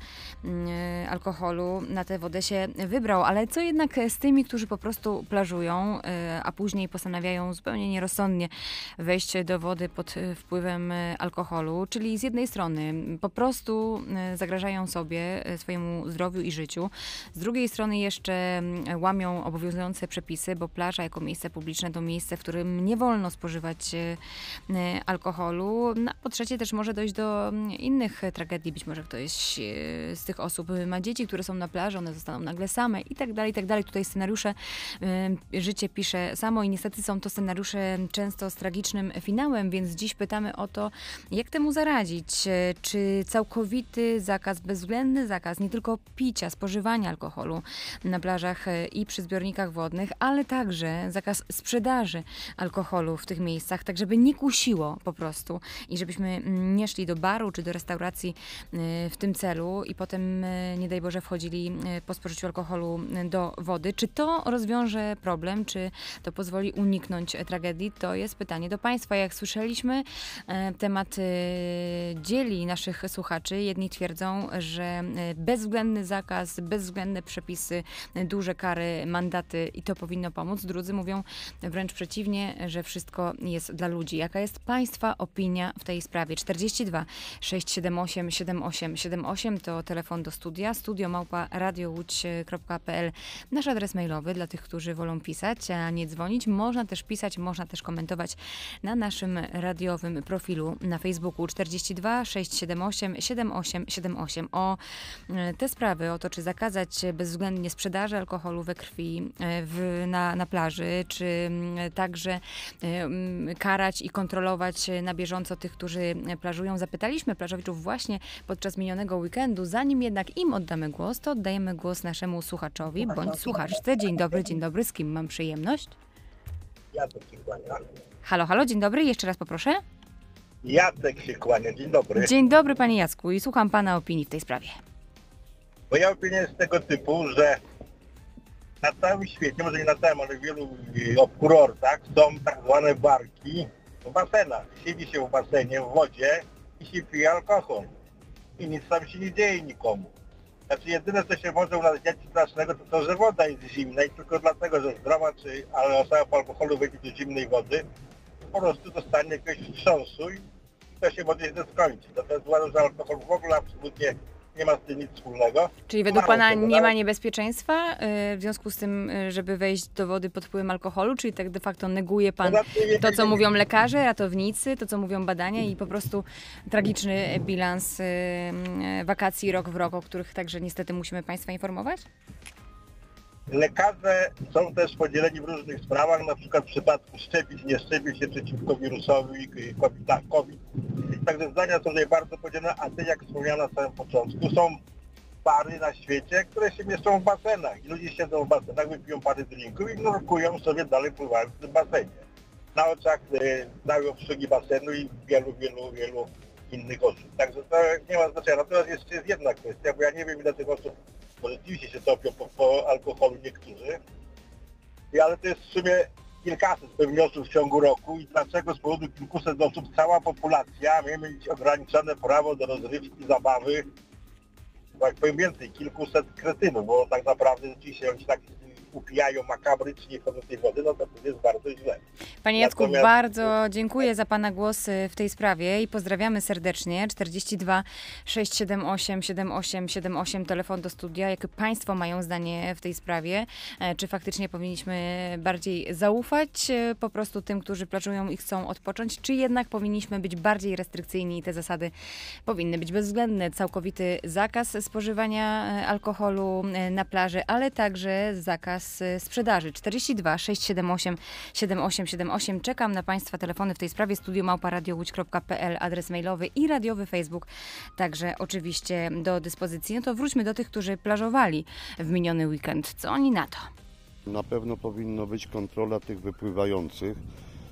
alkoholu na tę wodę się wybrał. Ale co jednak z tymi, którzy po prostu plażują, a później postanawiają zupełnie nierozsądnie wejść do wody pod wpływem alkoholu, czyli z jednej strony po prostu zagrażają sobie, swojemu zdrowiu i życiu, z drugiej strony jeszcze łamią obowiązujące przepisy, bo plaża jako miejsce publiczne to miejsce, w którym nie wolno spożywać alkoholu. No, po trzecie też może dojść do innych tragedii. Być może ktoś z tych osób ma dzieci, które są na plaży, one zostaną nagle same i tak dalej, i tak dalej. Tutaj scenariusze życie pisze samo i niestety są to scenariusze często z tragicznym finałem, więc dziś pytamy o to, jak temu zaradzić. Czy całkowity zakaz, bezwzględny zakaz, nie tylko picia, spożywania alkoholu na plażach i przy zbiornikach wodnych, ale także zakaz sprzedaży alkoholu w tych miejscach, tak żeby nie kusiło po prostu i żebyśmy nie szli do baru czy do restauracji w tym celu i potem, nie daj Boże, wchodzili po spożyciu alkoholu do wody. Czy to rozwiąże problem, czy to pozwoli uniknąć tragedii? To jest pytanie do Państwa. Jak słyszeliśmy, temat dzieli naszych słuchaczy. Jedni twierdzą, że bezwzględny zakaz, bezwzględne przepisy, duże kary, mandaty i to powinno pomóc. Drudzy mówią wręcz przeciwnie, że wszystko jest dla ludzi. Jaka jest Państwa opinia w tej sprawie? czterdzieści dwa sześć siedem osiem siedem osiem siedem osiem to telefon do studia, studio małpa radiołódź kropka p l. Nasz adres mailowy dla tych, którzy wolą pisać, a nie dzwonić. Można też pisać, można też komentować na naszym radiowym profilu na Facebooku czterdzieści dwa sześć siedem osiem siedem osiem siedem osiem. O te sprawy, o to, czy zakazać bezwzględnie sprzedaży alkoholu we krwi w, na, na plaży, czy także karać i kontrolować na bieżąco tych, którzy plażują. Zapytaliśmy plażowiczów właśnie podczas minionego weekendu. Zanim jednak im oddamy głos, to oddajemy głos naszemu słuchaczowi bądź słuchaczce. Dzień dobry, dzień dobry. Z kim mam przyjemność? Jacek się kłania. Halo, halo, dzień dobry. Jeszcze raz poproszę. Jacek się kłania, dzień dobry. Dzień dobry, panie Jacku, i słucham pana opinii w tej sprawie. Moja opinia jest tego typu, że na całym świecie, może nie na całym, ale w wielu kurortach są tak zwane barki w basenach. Siedzi się w basenie, w wodzie i się pije alkohol. I nic tam się nie dzieje nikomu. Znaczy jedyne, co się może u nas dziać strasznego, to to, że woda jest zimna i tylko dlatego, że zdrowa, czy ale osoba po alkoholu wejdzie do zimnej wody, po prostu dostanie jakiegoś wstrząsu i to się może źle skończy. Natomiast uważam, że alkohol w ogóle absolutnie nie ma z tym nic wspólnego. Czyli według pana nie ma niebezpieczeństwa w związku z tym, żeby wejść do wody pod wpływem alkoholu? Czyli tak de facto neguje pan to, co mówią lekarze, ratownicy, to, co mówią badania i po prostu tragiczny bilans wakacji rok w rok, o których także niestety musimy państwa informować? Lekarze są też podzieleni w różnych sprawach, na przykład w przypadku szczepić, nie szczepić się przeciwko wirusowi COVID. Także zdania są tutaj bardzo podzielone, a te, jak wspomniano na samym początku, są pary na świecie, które się mieszczą w basenach. I ludzie siedzą w basenach, wypiją parę drinków i nurkują sobie dalej, pływając w tym basenie. Na oczach całej obsługi basenu i wielu, wielu, wielu innych osób. Także to nie ma znaczenia. Natomiast jeszcze jest jedna kwestia, bo ja nie wiem, ile tych osób, bo rzeczywiście się topią po, po alkoholu niektórzy, I, ale to jest w sumie kilkaset pewnie osób w ciągu roku i dlaczego z powodu kilkuset osób cała populacja ma mieć ograniczone prawo do rozrywki, zabawy, jak powiem więcej, kilkuset kretynów, bo tak naprawdę rzeczywiście oni się tak upijają makabrycznie wchodzą do tej wody, no to to jest bardzo źle. Panie Jacku, Natomiast... bardzo dziękuję za pana głos w tej sprawie i pozdrawiamy serdecznie. czterdzieści dwa sześć siedem osiem siedem osiem siedem osiem, telefon do studia. Jakie państwo mają zdanie w tej sprawie? Czy faktycznie powinniśmy bardziej zaufać po prostu tym, którzy plażują i chcą odpocząć, czy jednak powinniśmy być bardziej restrykcyjni i te zasady powinny być bezwzględne? Całkowity zakaz spożywania alkoholu na plaży, ale także zakaz sprzedaży. czterdzieści dwa sześć siedem osiem siedem osiem siedem osiem. Czekam na państwa telefony w tej sprawie. studio małpa radiołódź kropka p l, adres mailowy i radiowy Facebook także oczywiście do dyspozycji. No to wróćmy do tych, którzy plażowali w miniony weekend. Co oni na to? Na pewno powinno być kontrola tych wypływających,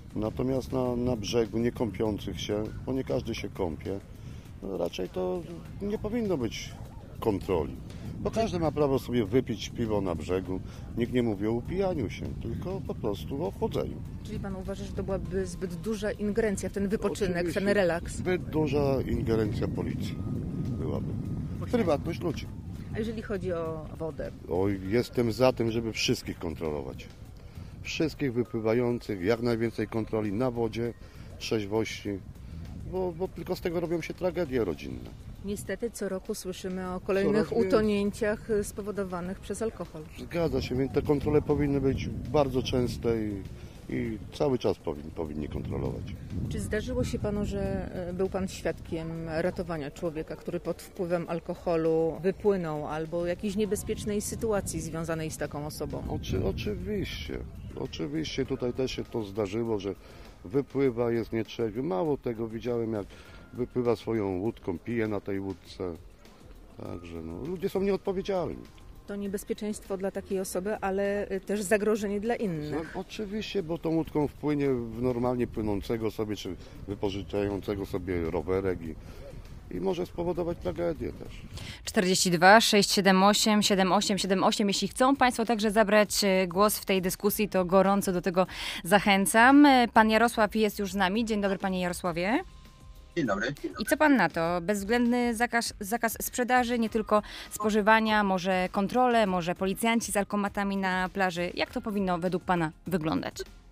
Natomiast na, na brzegu nie kąpiących się, bo nie każdy się kąpie, no raczej to nie powinno być kontroli. Bo każdy ma prawo sobie wypić piwo na brzegu. Nikt nie mówi o upijaniu się, tylko po prostu o chodzeniu. Czyli pan uważa, że to byłaby zbyt duża ingerencja w ten wypoczynek, Oczywiście w ten relaks? Zbyt duża ingerencja policji byłaby. W prywatność ludzi. A jeżeli chodzi o wodę? Oj, jestem za tym, żeby wszystkich kontrolować. Wszystkich wypływających, jak najwięcej kontroli na wodzie, trzeźwości, bo, bo tylko z tego robią się tragedie rodzinne. Niestety co roku słyszymy o kolejnych Coraz utonięciach spowodowanych przez alkohol. Zgadza się, więc te kontrole powinny być bardzo częste i, i cały czas powinni, powinni kontrolować. Czy zdarzyło się panu, że był pan świadkiem ratowania człowieka, który pod wpływem alkoholu wypłynął, albo jakiejś niebezpiecznej sytuacji związanej z taką osobą? Oczy, oczywiście, oczywiście tutaj też się to zdarzyło, że wypływa, jest nietrzeźwy. Mało tego, widziałem jak wypływa swoją łódką, pije na tej łódce. Także no, ludzie są nieodpowiedzialni. To niebezpieczeństwo dla takiej osoby, ale też zagrożenie dla innych. No, oczywiście, bo tą łódką wpłynie w normalnie płynącego sobie, czy wypożyczającego sobie rowerek i, i może spowodować tragedię też. czterdzieści dwa sześć siedem osiem siedem osiem siedem osiem. Jeśli chcą Państwo także zabrać głos w tej dyskusji, to gorąco do tego zachęcam. Pan Jarosław jest już z nami. Dzień dobry, panie Jarosławie. Dzień dobry. I co pan na to? Bezwzględny zakaz, zakaz sprzedaży, nie tylko spożywania, może kontrole, może policjanci z alkomatami na plaży. Jak to powinno według pana wyglądać?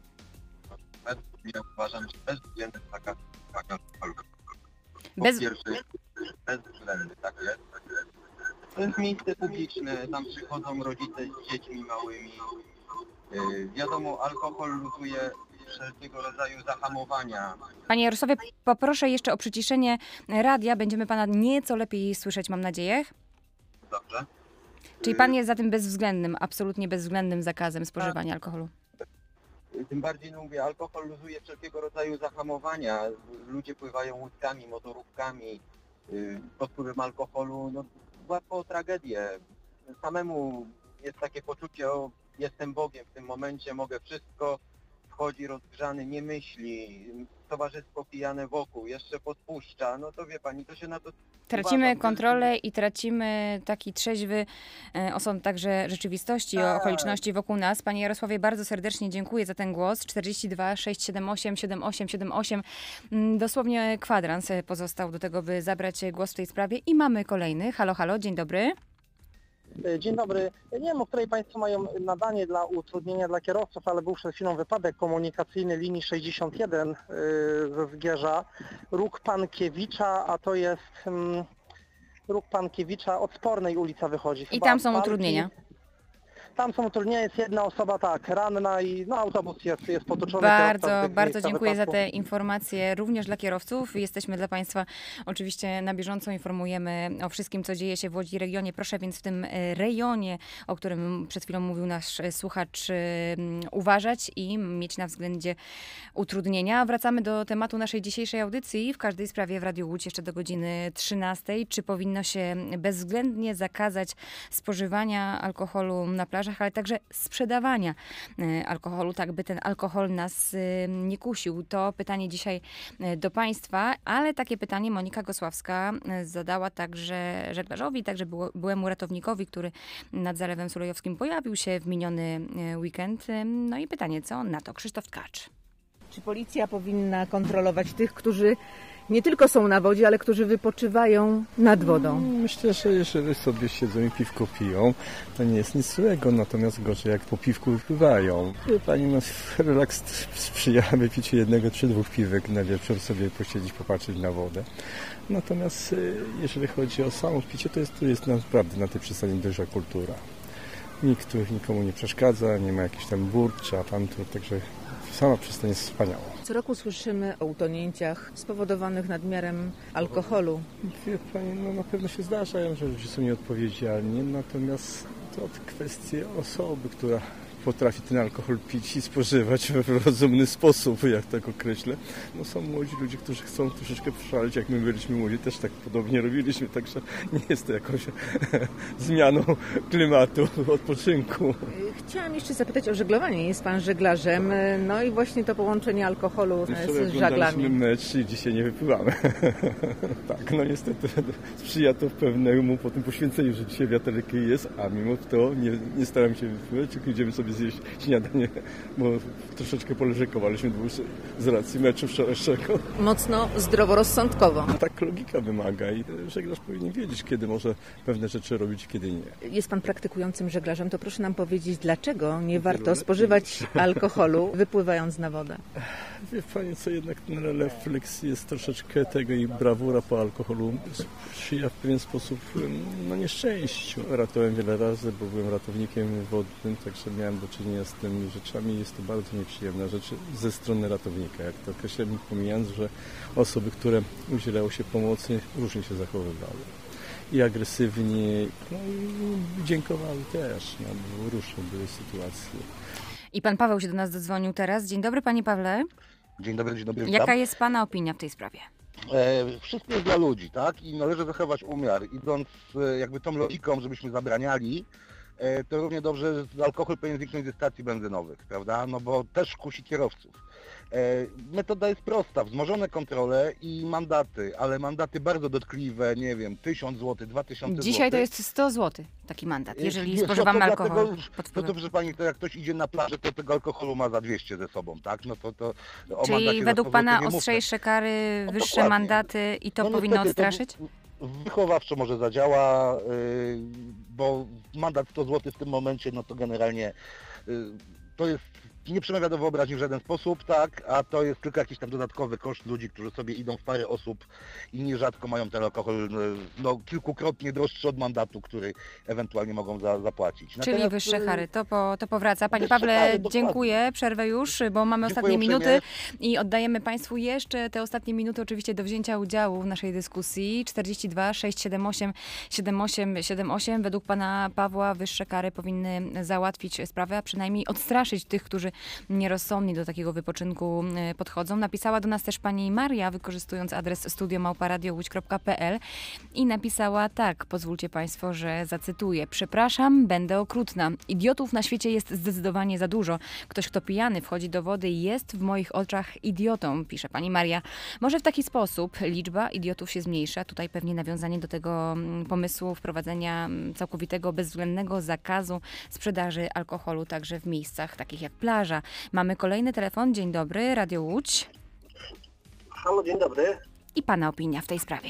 Ja uważam, że bezwzględny zakaz alkoholu. Po Bez... pierwsze, bezwzględny, tak jest. To jest miejsce publiczne, tam przychodzą rodzice z dziećmi małymi. Yy, wiadomo, alkohol luzuje wszelkiego rodzaju zahamowania. Panie Jarosławie, poproszę jeszcze o przyciszenie radia. Będziemy pana nieco lepiej słyszeć, mam nadzieję. Dobrze. Czyli pan jest za tym bezwzględnym, absolutnie bezwzględnym zakazem spożywania alkoholu? Tym bardziej, no mówię, alkohol luzuje wszelkiego rodzaju zahamowania. Ludzie pływają łódkami, motorówkami. Yy, pod wpływem alkoholu, no łatwo o tragedię. Samemu jest takie poczucie, o jestem Bogiem w tym momencie, mogę wszystko. Wchodzi rozgrzany, nie myśli, towarzystwo pijane wokół, jeszcze podpuszcza, no to wie pani, to się na to... Tracimy uważam, kontrolę że... i tracimy taki trzeźwy e, osąd także rzeczywistości, Tak. okoliczności wokół nas. Panie Jarosławie, bardzo serdecznie dziękuję za ten głos. czterdzieści dwa sześć siedem osiem siedem osiem siedem osiem. Dosłownie kwadrans pozostał do tego, by zabrać głos w tej sprawie i mamy kolejny. Halo, halo, dzień dobry. Dzień dobry. Nie wiem, o której Państwo mają nadanie dla utrudnienia dla kierowców, ale był przed chwilą wypadek komunikacyjny linii sześćdziesiąt jeden ze Zgierza. Róg Pankiewicza, a to jest um, róg Pankiewicza, od Spornej ulica wychodzi. I Chyba tam są walki. utrudnienia. Tam są utrudnienia, jest jedna osoba tak ranna i no, autobus jest, jest potoczony. Bardzo, kierowca bardzo dziękuję wypadku. za te informacje również dla kierowców. Jesteśmy dla Państwa oczywiście na bieżąco, informujemy o wszystkim, co dzieje się w Łodzi regionie. Proszę więc w tym rejonie, o którym przed chwilą mówił nasz słuchacz, uważać i mieć na względzie utrudnienia. Wracamy do tematu naszej dzisiejszej audycji. W każdej sprawie w Radiu Łódź jeszcze do godziny trzynastej. Czy powinno się bezwzględnie zakazać spożywania alkoholu na plaży, ale także sprzedawania alkoholu, tak by ten alkohol nas nie kusił. To pytanie dzisiaj do Państwa, ale takie pytanie Monika Gosławska zadała także żeglarzowi, także byłemu ratownikowi, który nad Zalewem Sulejowskim pojawił się w miniony weekend. No i pytanie, co na to? Krzysztof Tkacz. Czy policja powinna kontrolować tych, którzy nie tylko są na wodzie, ale którzy wypoczywają nad wodą? Myślę, że jeżeli sobie siedzą i piwko piją, to nie jest nic złego, natomiast gorzej jak po piwku wypływają. Wie pani, no relaks sprzyja wypiciu jednego czy dwóch piwek na wieczór, sobie posiedzieć, popatrzeć na wodę. Natomiast jeżeli chodzi o samo picie, to jest, to jest naprawdę na tej przestrzeni duża kultura. Nikt tu nikomu nie przeszkadza, nie ma jakichś tam burcz, a tamto, także sama przystań jest wspaniała. Co roku słyszymy o utonięciach spowodowanych nadmiarem alkoholu. Wie pani, no na pewno się zdarzają, że ludzie są nieodpowiedzialni, natomiast to kwestia osoby, która potrafi ten alkohol pić i spożywać w rozumny sposób, jak tak określę. No są młodzi ludzie, którzy chcą troszeczkę przeszaleć, jak my byliśmy młodzi, też tak podobnie robiliśmy, także nie jest to jakąś zmianą klimatu, odpoczynku. Chciałam jeszcze zapytać o żeglowanie. Jest pan żeglarzem, no i właśnie to połączenie alkoholu z żaglami. Mecz i dzisiaj nie wypływamy. Tak, no niestety sprzyja to pewnemu po tym poświęceniu, że dzisiaj wiaterek jest, a mimo to nie, nie staramy się wypływać, tylko idziemy sobie zjeść śniadanie, bo troszeczkę poleżekowaliśmy z racji meczu wczorajszego. Mocno zdroworozsądkowo. Tak logika wymaga i żeglarz powinien wiedzieć, kiedy może pewne rzeczy robić, kiedy nie. Jest pan praktykującym żeglarzem, to proszę nam powiedzieć, dlaczego nie warto spożywać alkoholu wypływając na wodę? Wie pani co, jednak ten refleks jest troszeczkę tego i brawura po alkoholu sprzyja w pewien sposób no nieszczęściu. Ratowałem wiele razy, bo byłem ratownikiem wodnym, także miałem do czynienia z tymi rzeczami. Jest to bardzo nieprzyjemna rzecz ze strony ratownika. Jak to określam, pomijając, że osoby, które udzielały się pomocy, różnie się zachowywały. I agresywnie, no i dziękowali też, no, bo różne były sytuacje. I pan Paweł się do nas zadzwonił teraz. Dzień dobry, panie Pawle. Dzień dobry, dzień dobry. Jaka jest pana opinia w tej sprawie? E, wszystko jest dla ludzi, tak? I należy zachować umiar. Idąc e, jakby tą logiką, żebyśmy zabraniali, e, to równie dobrze alkohol powinien zniknąć ze stacji benzynowych, prawda? No bo też kusi kierowców. E, metoda jest prosta, wzmożone kontrole i mandaty, ale mandaty bardzo dotkliwe, nie wiem, tysiąc złotych, dwa tysiące złotych. Dzisiaj to jest sto złotych taki mandat, jeżeli Nie, spożywamy to alkohol. Dlatego, pod to, to proszę pani, to jak ktoś idzie na plażę, to tego alkoholu ma za dwieście ze sobą, tak? No to, to o Czyli według pana nie ostrzejsze kary, no, wyższe dokładnie. mandaty i to no, powinno niestety, odstraszyć? To wychowawczo może zadziała, yy, bo mandat sto złotych w tym momencie, no to generalnie yy, to jest nie przemawia do wyobraźni w żaden sposób, tak, a to jest tylko jakiś tam dodatkowy koszt ludzi, którzy sobie idą w parę osób i nierzadko mają ten alkohol no, kilkukrotnie droższy od mandatu, który ewentualnie mogą za, zapłacić. Czyli Natomiast, wyższe kary, to, po, to powraca. Panie wyższe Pawle, kary, dokładnie. dziękuję, przerwę już, bo mamy Dziękuję ostatnie uprzejmie. minuty i oddajemy Państwu jeszcze te ostatnie minuty oczywiście do wzięcia udziału w naszej dyskusji. czterdzieści dwa sześć siedem osiem siedem osiem siedem osiem. Według pana Pawła wyższe kary powinny załatwić sprawę, a przynajmniej odstraszyć tych, którzy nierozsądnie do takiego wypoczynku podchodzą. Napisała do nas też pani Maria, wykorzystując adres studio małpa radio łódź kropka pe el i napisała tak, pozwólcie Państwo, że zacytuję. Przepraszam, będę okrutna. Idiotów na świecie jest zdecydowanie za dużo. Ktoś, kto pijany wchodzi do wody, jest w moich oczach idiotą, pisze pani Maria. Może w taki sposób liczba idiotów się zmniejsza. Tutaj pewnie nawiązanie do tego pomysłu wprowadzenia całkowitego, bezwzględnego zakazu sprzedaży alkoholu także w miejscach takich jak plaża. Mamy kolejny telefon. Dzień dobry, Radio Łódź. Halo, dzień dobry. I pana opinia w tej sprawie?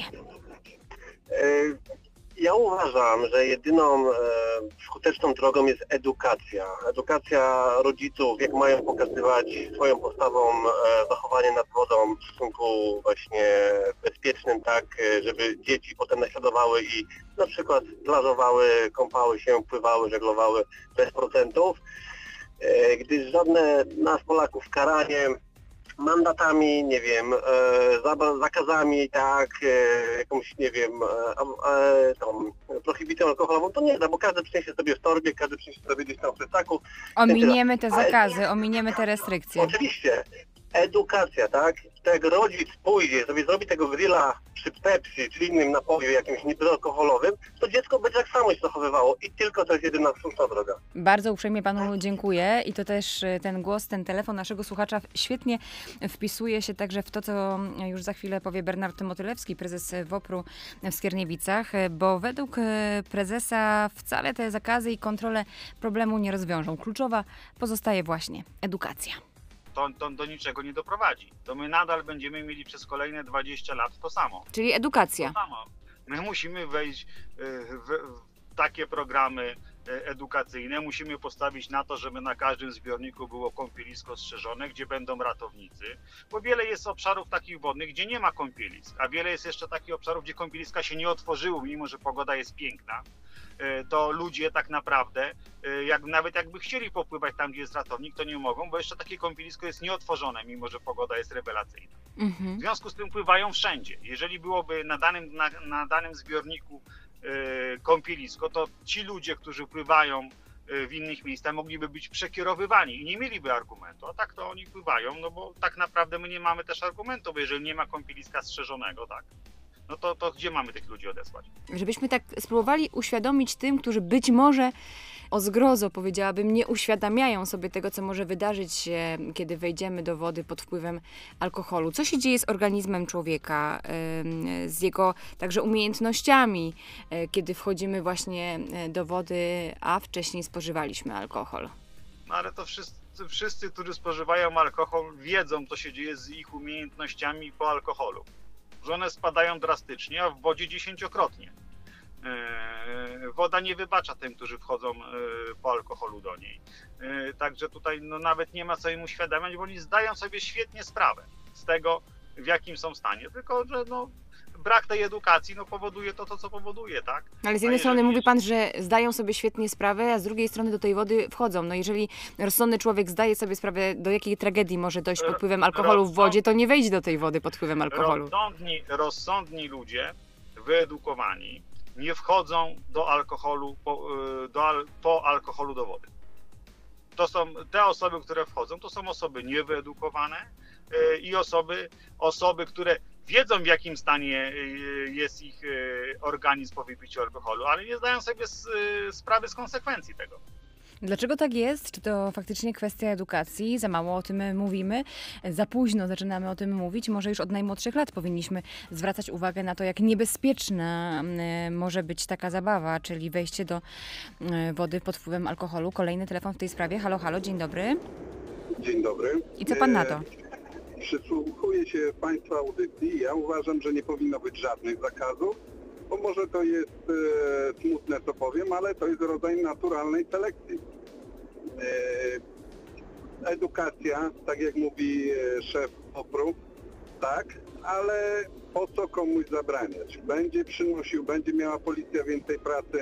Ja uważam, że jedyną e, skuteczną drogą jest edukacja. Edukacja rodziców, jak mają pokazywać swoją postawą e, zachowanie nad wodą w stosunku właśnie bezpiecznym, tak, e, żeby dzieci potem naśladowały i na przykład plażowały, kąpały się, pływały, żeglowały bez procentów. E, gdyż żadne nas Polaków karanie mandatami, nie wiem, e, zakazami, tak, e, jakąś, nie wiem, e, e, tą prohibicją alkoholową, to nie da, bo każdy przyniesie sobie w torbie, każdy przyniesie sobie gdzieś tam w plecaku. Ominiemy te zakazy, ominiemy te restrykcje. Oczywiście. Edukacja, tak? To jak rodzic pójdzie, sobie zrobi tego grilla przy Pepsi, czy innym napoju jakimś bezalkoholowym, to dziecko będzie tak samo się zachowywało i tylko to jest jedyna słuszna droga. Bardzo uprzejmie panu dziękuję i to też ten głos, ten telefon naszego słuchacza świetnie wpisuje się także w to, co już za chwilę powie Bernard Motylewski, prezes WOPR-u w Skierniewicach, bo według prezesa wcale te zakazy i kontrole problemu nie rozwiążą. Kluczowa pozostaje właśnie edukacja. To, to do niczego nie doprowadzi. To my nadal będziemy mieli przez kolejne dwadzieścia lat to samo. Czyli edukacja. To samo. My musimy wejść w, w takie programy edukacyjne, musimy postawić na to, żeby na każdym zbiorniku było kąpielisko strzeżone, gdzie będą ratownicy, bo wiele jest obszarów takich wodnych, gdzie nie ma kąpielisk, a wiele jest jeszcze takich obszarów, gdzie kąpieliska się nie otworzyły, mimo że pogoda jest piękna. To ludzie tak naprawdę, jak, nawet jakby chcieli popływać tam, gdzie jest ratownik, to nie mogą, bo jeszcze takie kąpielisko jest nieotworzone, mimo że pogoda jest rewelacyjna. Mhm. W związku z tym pływają wszędzie. Jeżeli byłoby na danym, na, na danym zbiorniku yy, kąpielisko, to ci ludzie, którzy pływają w innych miejscach, mogliby być przekierowywani i nie mieliby argumentu, a tak to oni pływają, no bo tak naprawdę my nie mamy też argumentu, bo jeżeli nie ma kąpieliska strzeżonego, tak, no to, to gdzie mamy tych ludzi odesłać? Żebyśmy tak spróbowali uświadomić tym, którzy być może o zgrozo, powiedziałabym, nie uświadamiają sobie tego, co może wydarzyć się, kiedy wejdziemy do wody pod wpływem alkoholu. Co się dzieje z organizmem człowieka, z jego także umiejętnościami, kiedy wchodzimy właśnie do wody, a wcześniej spożywaliśmy alkohol? No ale to wszyscy, wszyscy, którzy spożywają alkohol, wiedzą, co się dzieje z ich umiejętnościami po alkoholu. Że one spadają drastycznie, a w wodzie dziesięciokrotnie. Woda nie wybacza tym, którzy wchodzą po alkoholu do niej. Także tutaj no, nawet nie ma co im uświadamiać, bo oni zdają sobie świetnie sprawę z tego, w jakim są stanie. Tylko, że no, brak tej edukacji no, powoduje to, to, co powoduje, tak? Ale z jednej strony mówi pan, że zdają sobie świetnie sprawę, a z drugiej strony do tej wody wchodzą. No jeżeli rozsądny człowiek zdaje sobie sprawę, do jakiej tragedii może dojść pod wpływem alkoholu w wodzie, to nie wejdzie do tej wody pod wpływem alkoholu. Rozsądni, rozsądni ludzie, wyedukowani, nie wchodzą do alkoholu, po, do, po alkoholu do wody. To są te osoby, które wchodzą, to są osoby niewyedukowane i osoby, osoby, które wiedzą, w jakim stanie jest ich organizm po wypiciu alkoholu, ale nie zdają sobie sprawy z konsekwencji tego. Dlaczego tak jest? Czy to faktycznie kwestia edukacji? Za mało o tym mówimy? Za późno zaczynamy o tym mówić? Może już od najmłodszych lat powinniśmy zwracać uwagę na to, jak niebezpieczna może być taka zabawa, czyli wejście do wody pod wpływem alkoholu. Kolejny telefon w tej sprawie. Halo, halo, dzień dobry. Dzień dobry. I co pan na to? Przysłuchuję się Państwa audycji. Ja uważam, że nie powinno być żadnych zakazów, bo może to jest e, smutne, co powiem, ale to jest rodzaj naturalnej selekcji. E, edukacja, tak jak mówi e, szef O P R u, tak, ale po co komuś zabraniać? Będzie przynosił, będzie miała policja więcej pracy,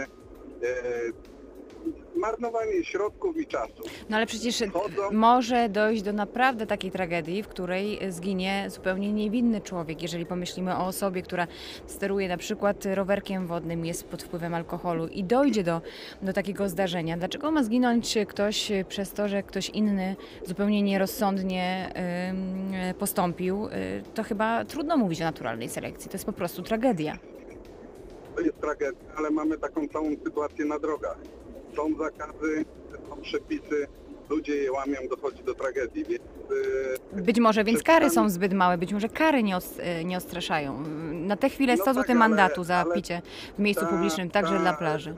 e, marnowanie środków i czasu. No ale przecież Chodzą... może dojść do naprawdę takiej tragedii, w której zginie zupełnie niewinny człowiek. Jeżeli pomyślimy o osobie, która steruje na przykład rowerkiem wodnym, jest pod wpływem alkoholu i dojdzie do, do takiego zdarzenia. Dlaczego ma zginąć ktoś przez to, że ktoś inny zupełnie nierozsądnie yy, postąpił? Yy, to chyba trudno mówić o naturalnej selekcji. To jest po prostu tragedia. To jest tragedia, ale mamy taką całą sytuację na drogach. Są zakazy, są przepisy, ludzie je łamią, dochodzi do tragedii. Więc, yy, być może więc kary są zbyt małe, być może kary nie, os, nie ostraszają. Na tę chwilę sto złotych no tak, mandatu za ale, picie w miejscu ta, publicznym, także ta, dla plaży.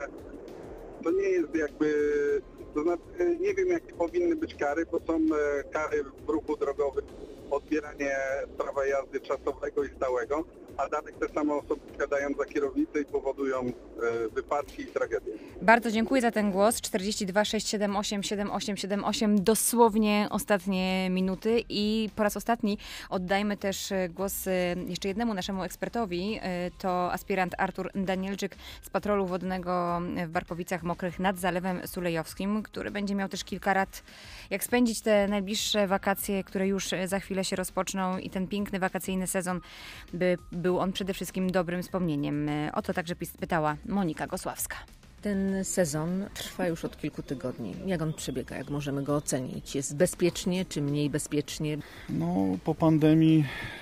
To nie jest jakby, to znaczy nie wiem jakie powinny być kary, bo są kary w ruchu drogowym, odbieranie prawa jazdy czasowego i stałego, a dalej te same osoby siadają za kierownicę i powodują e, wypadki i tragedie. Bardzo dziękuję za ten głos. czterdzieści dwa sześć siedem osiem siedem osiem siedem osiem, dosłownie ostatnie minuty i po raz ostatni oddajmy też głos jeszcze jednemu naszemu ekspertowi. To aspirant Artur Danielczyk z patrolu wodnego w Barkowicach Mokrych nad Zalewem Sulejowskim, który będzie miał też kilka rad, jak spędzić te najbliższe wakacje, które już za chwilę się rozpoczną i ten piękny wakacyjny sezon, by był on przede wszystkim dobrym wspomnieniem. O to także pytała Monika Gosławska. Ten sezon trwa już od kilku tygodni. Jak on przebiega? Jak możemy go ocenić? Jest bezpiecznie czy mniej bezpiecznie? No, po pandemii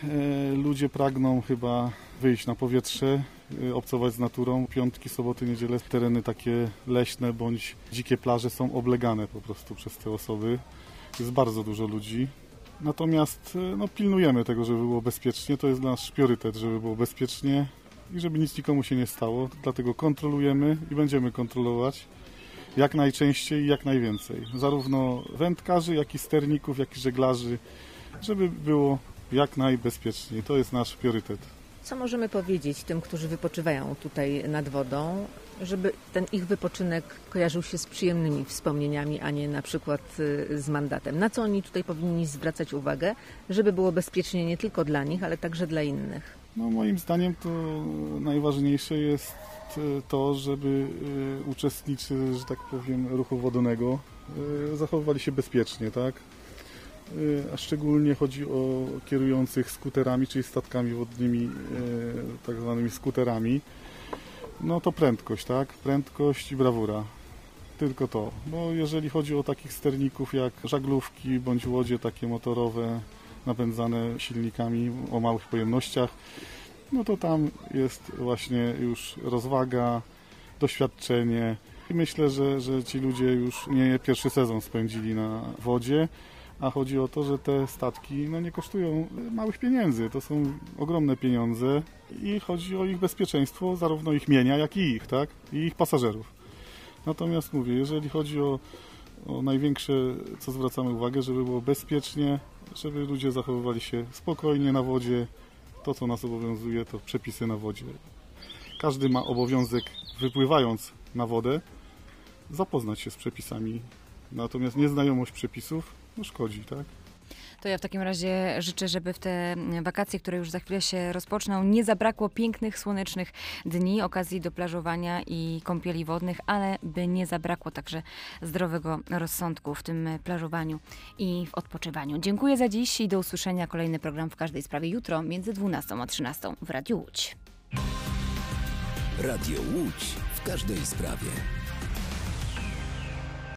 e, ludzie pragną chyba wyjść na powietrze, e, obcować z naturą. Piątki, soboty, niedziele tereny takie leśne bądź dzikie plaże są oblegane po prostu przez te osoby. Jest bardzo dużo ludzi. Natomiast no, pilnujemy tego, żeby było bezpiecznie. To jest nasz priorytet, żeby było bezpiecznie i żeby nic nikomu się nie stało. Dlatego kontrolujemy i będziemy kontrolować jak najczęściej i jak najwięcej. Zarówno wędkarzy, jak i sterników, jak i żeglarzy, żeby było jak najbezpieczniej. To jest nasz priorytet. Co możemy powiedzieć tym, którzy wypoczywają tutaj nad wodą, żeby ten ich wypoczynek kojarzył się z przyjemnymi wspomnieniami, a nie na przykład z mandatem? Na co oni tutaj powinni zwracać uwagę, żeby było bezpiecznie nie tylko dla nich, ale także dla innych? No, moim zdaniem to najważniejsze jest to, żeby uczestnicy, że tak powiem, ruchu wodnego zachowywali się bezpiecznie, tak? A szczególnie chodzi o kierujących skuterami, czyli statkami wodnymi, tak zwanymi skuterami. No to prędkość, tak? Prędkość i brawura. tylko to. Bo jeżeli chodzi o takich sterników jak żaglówki bądź łodzie takie motorowe napędzane silnikami o małych pojemnościach, no to tam jest właśnie już rozwaga, doświadczenie i myślę, że, że ci ludzie już nie pierwszy sezon spędzili na wodzie, a chodzi o to, że te statki no, nie kosztują małych pieniędzy, to są ogromne pieniądze i chodzi o ich bezpieczeństwo, zarówno ich mienia, jak i ich, tak? I ich pasażerów. Natomiast mówię, jeżeli chodzi o, o największe, co zwracamy uwagę, żeby było bezpiecznie, żeby ludzie zachowywali się spokojnie na wodzie, to co nas obowiązuje, to przepisy na wodzie. Każdy ma obowiązek, wypływając na wodę, zapoznać się z przepisami, natomiast nieznajomość przepisów no szkodzi, tak? To ja w takim razie życzę, żeby w te wakacje, które już za chwilę się rozpoczną, nie zabrakło pięknych, słonecznych dni, okazji do plażowania i kąpieli wodnych, ale by nie zabrakło także zdrowego rozsądku w tym plażowaniu i w odpoczywaniu. Dziękuję za dziś i do usłyszenia. Kolejny program w każdej sprawie jutro między dwunastą a trzynastą w Radiu Łódź. Radio Łódź w każdej sprawie.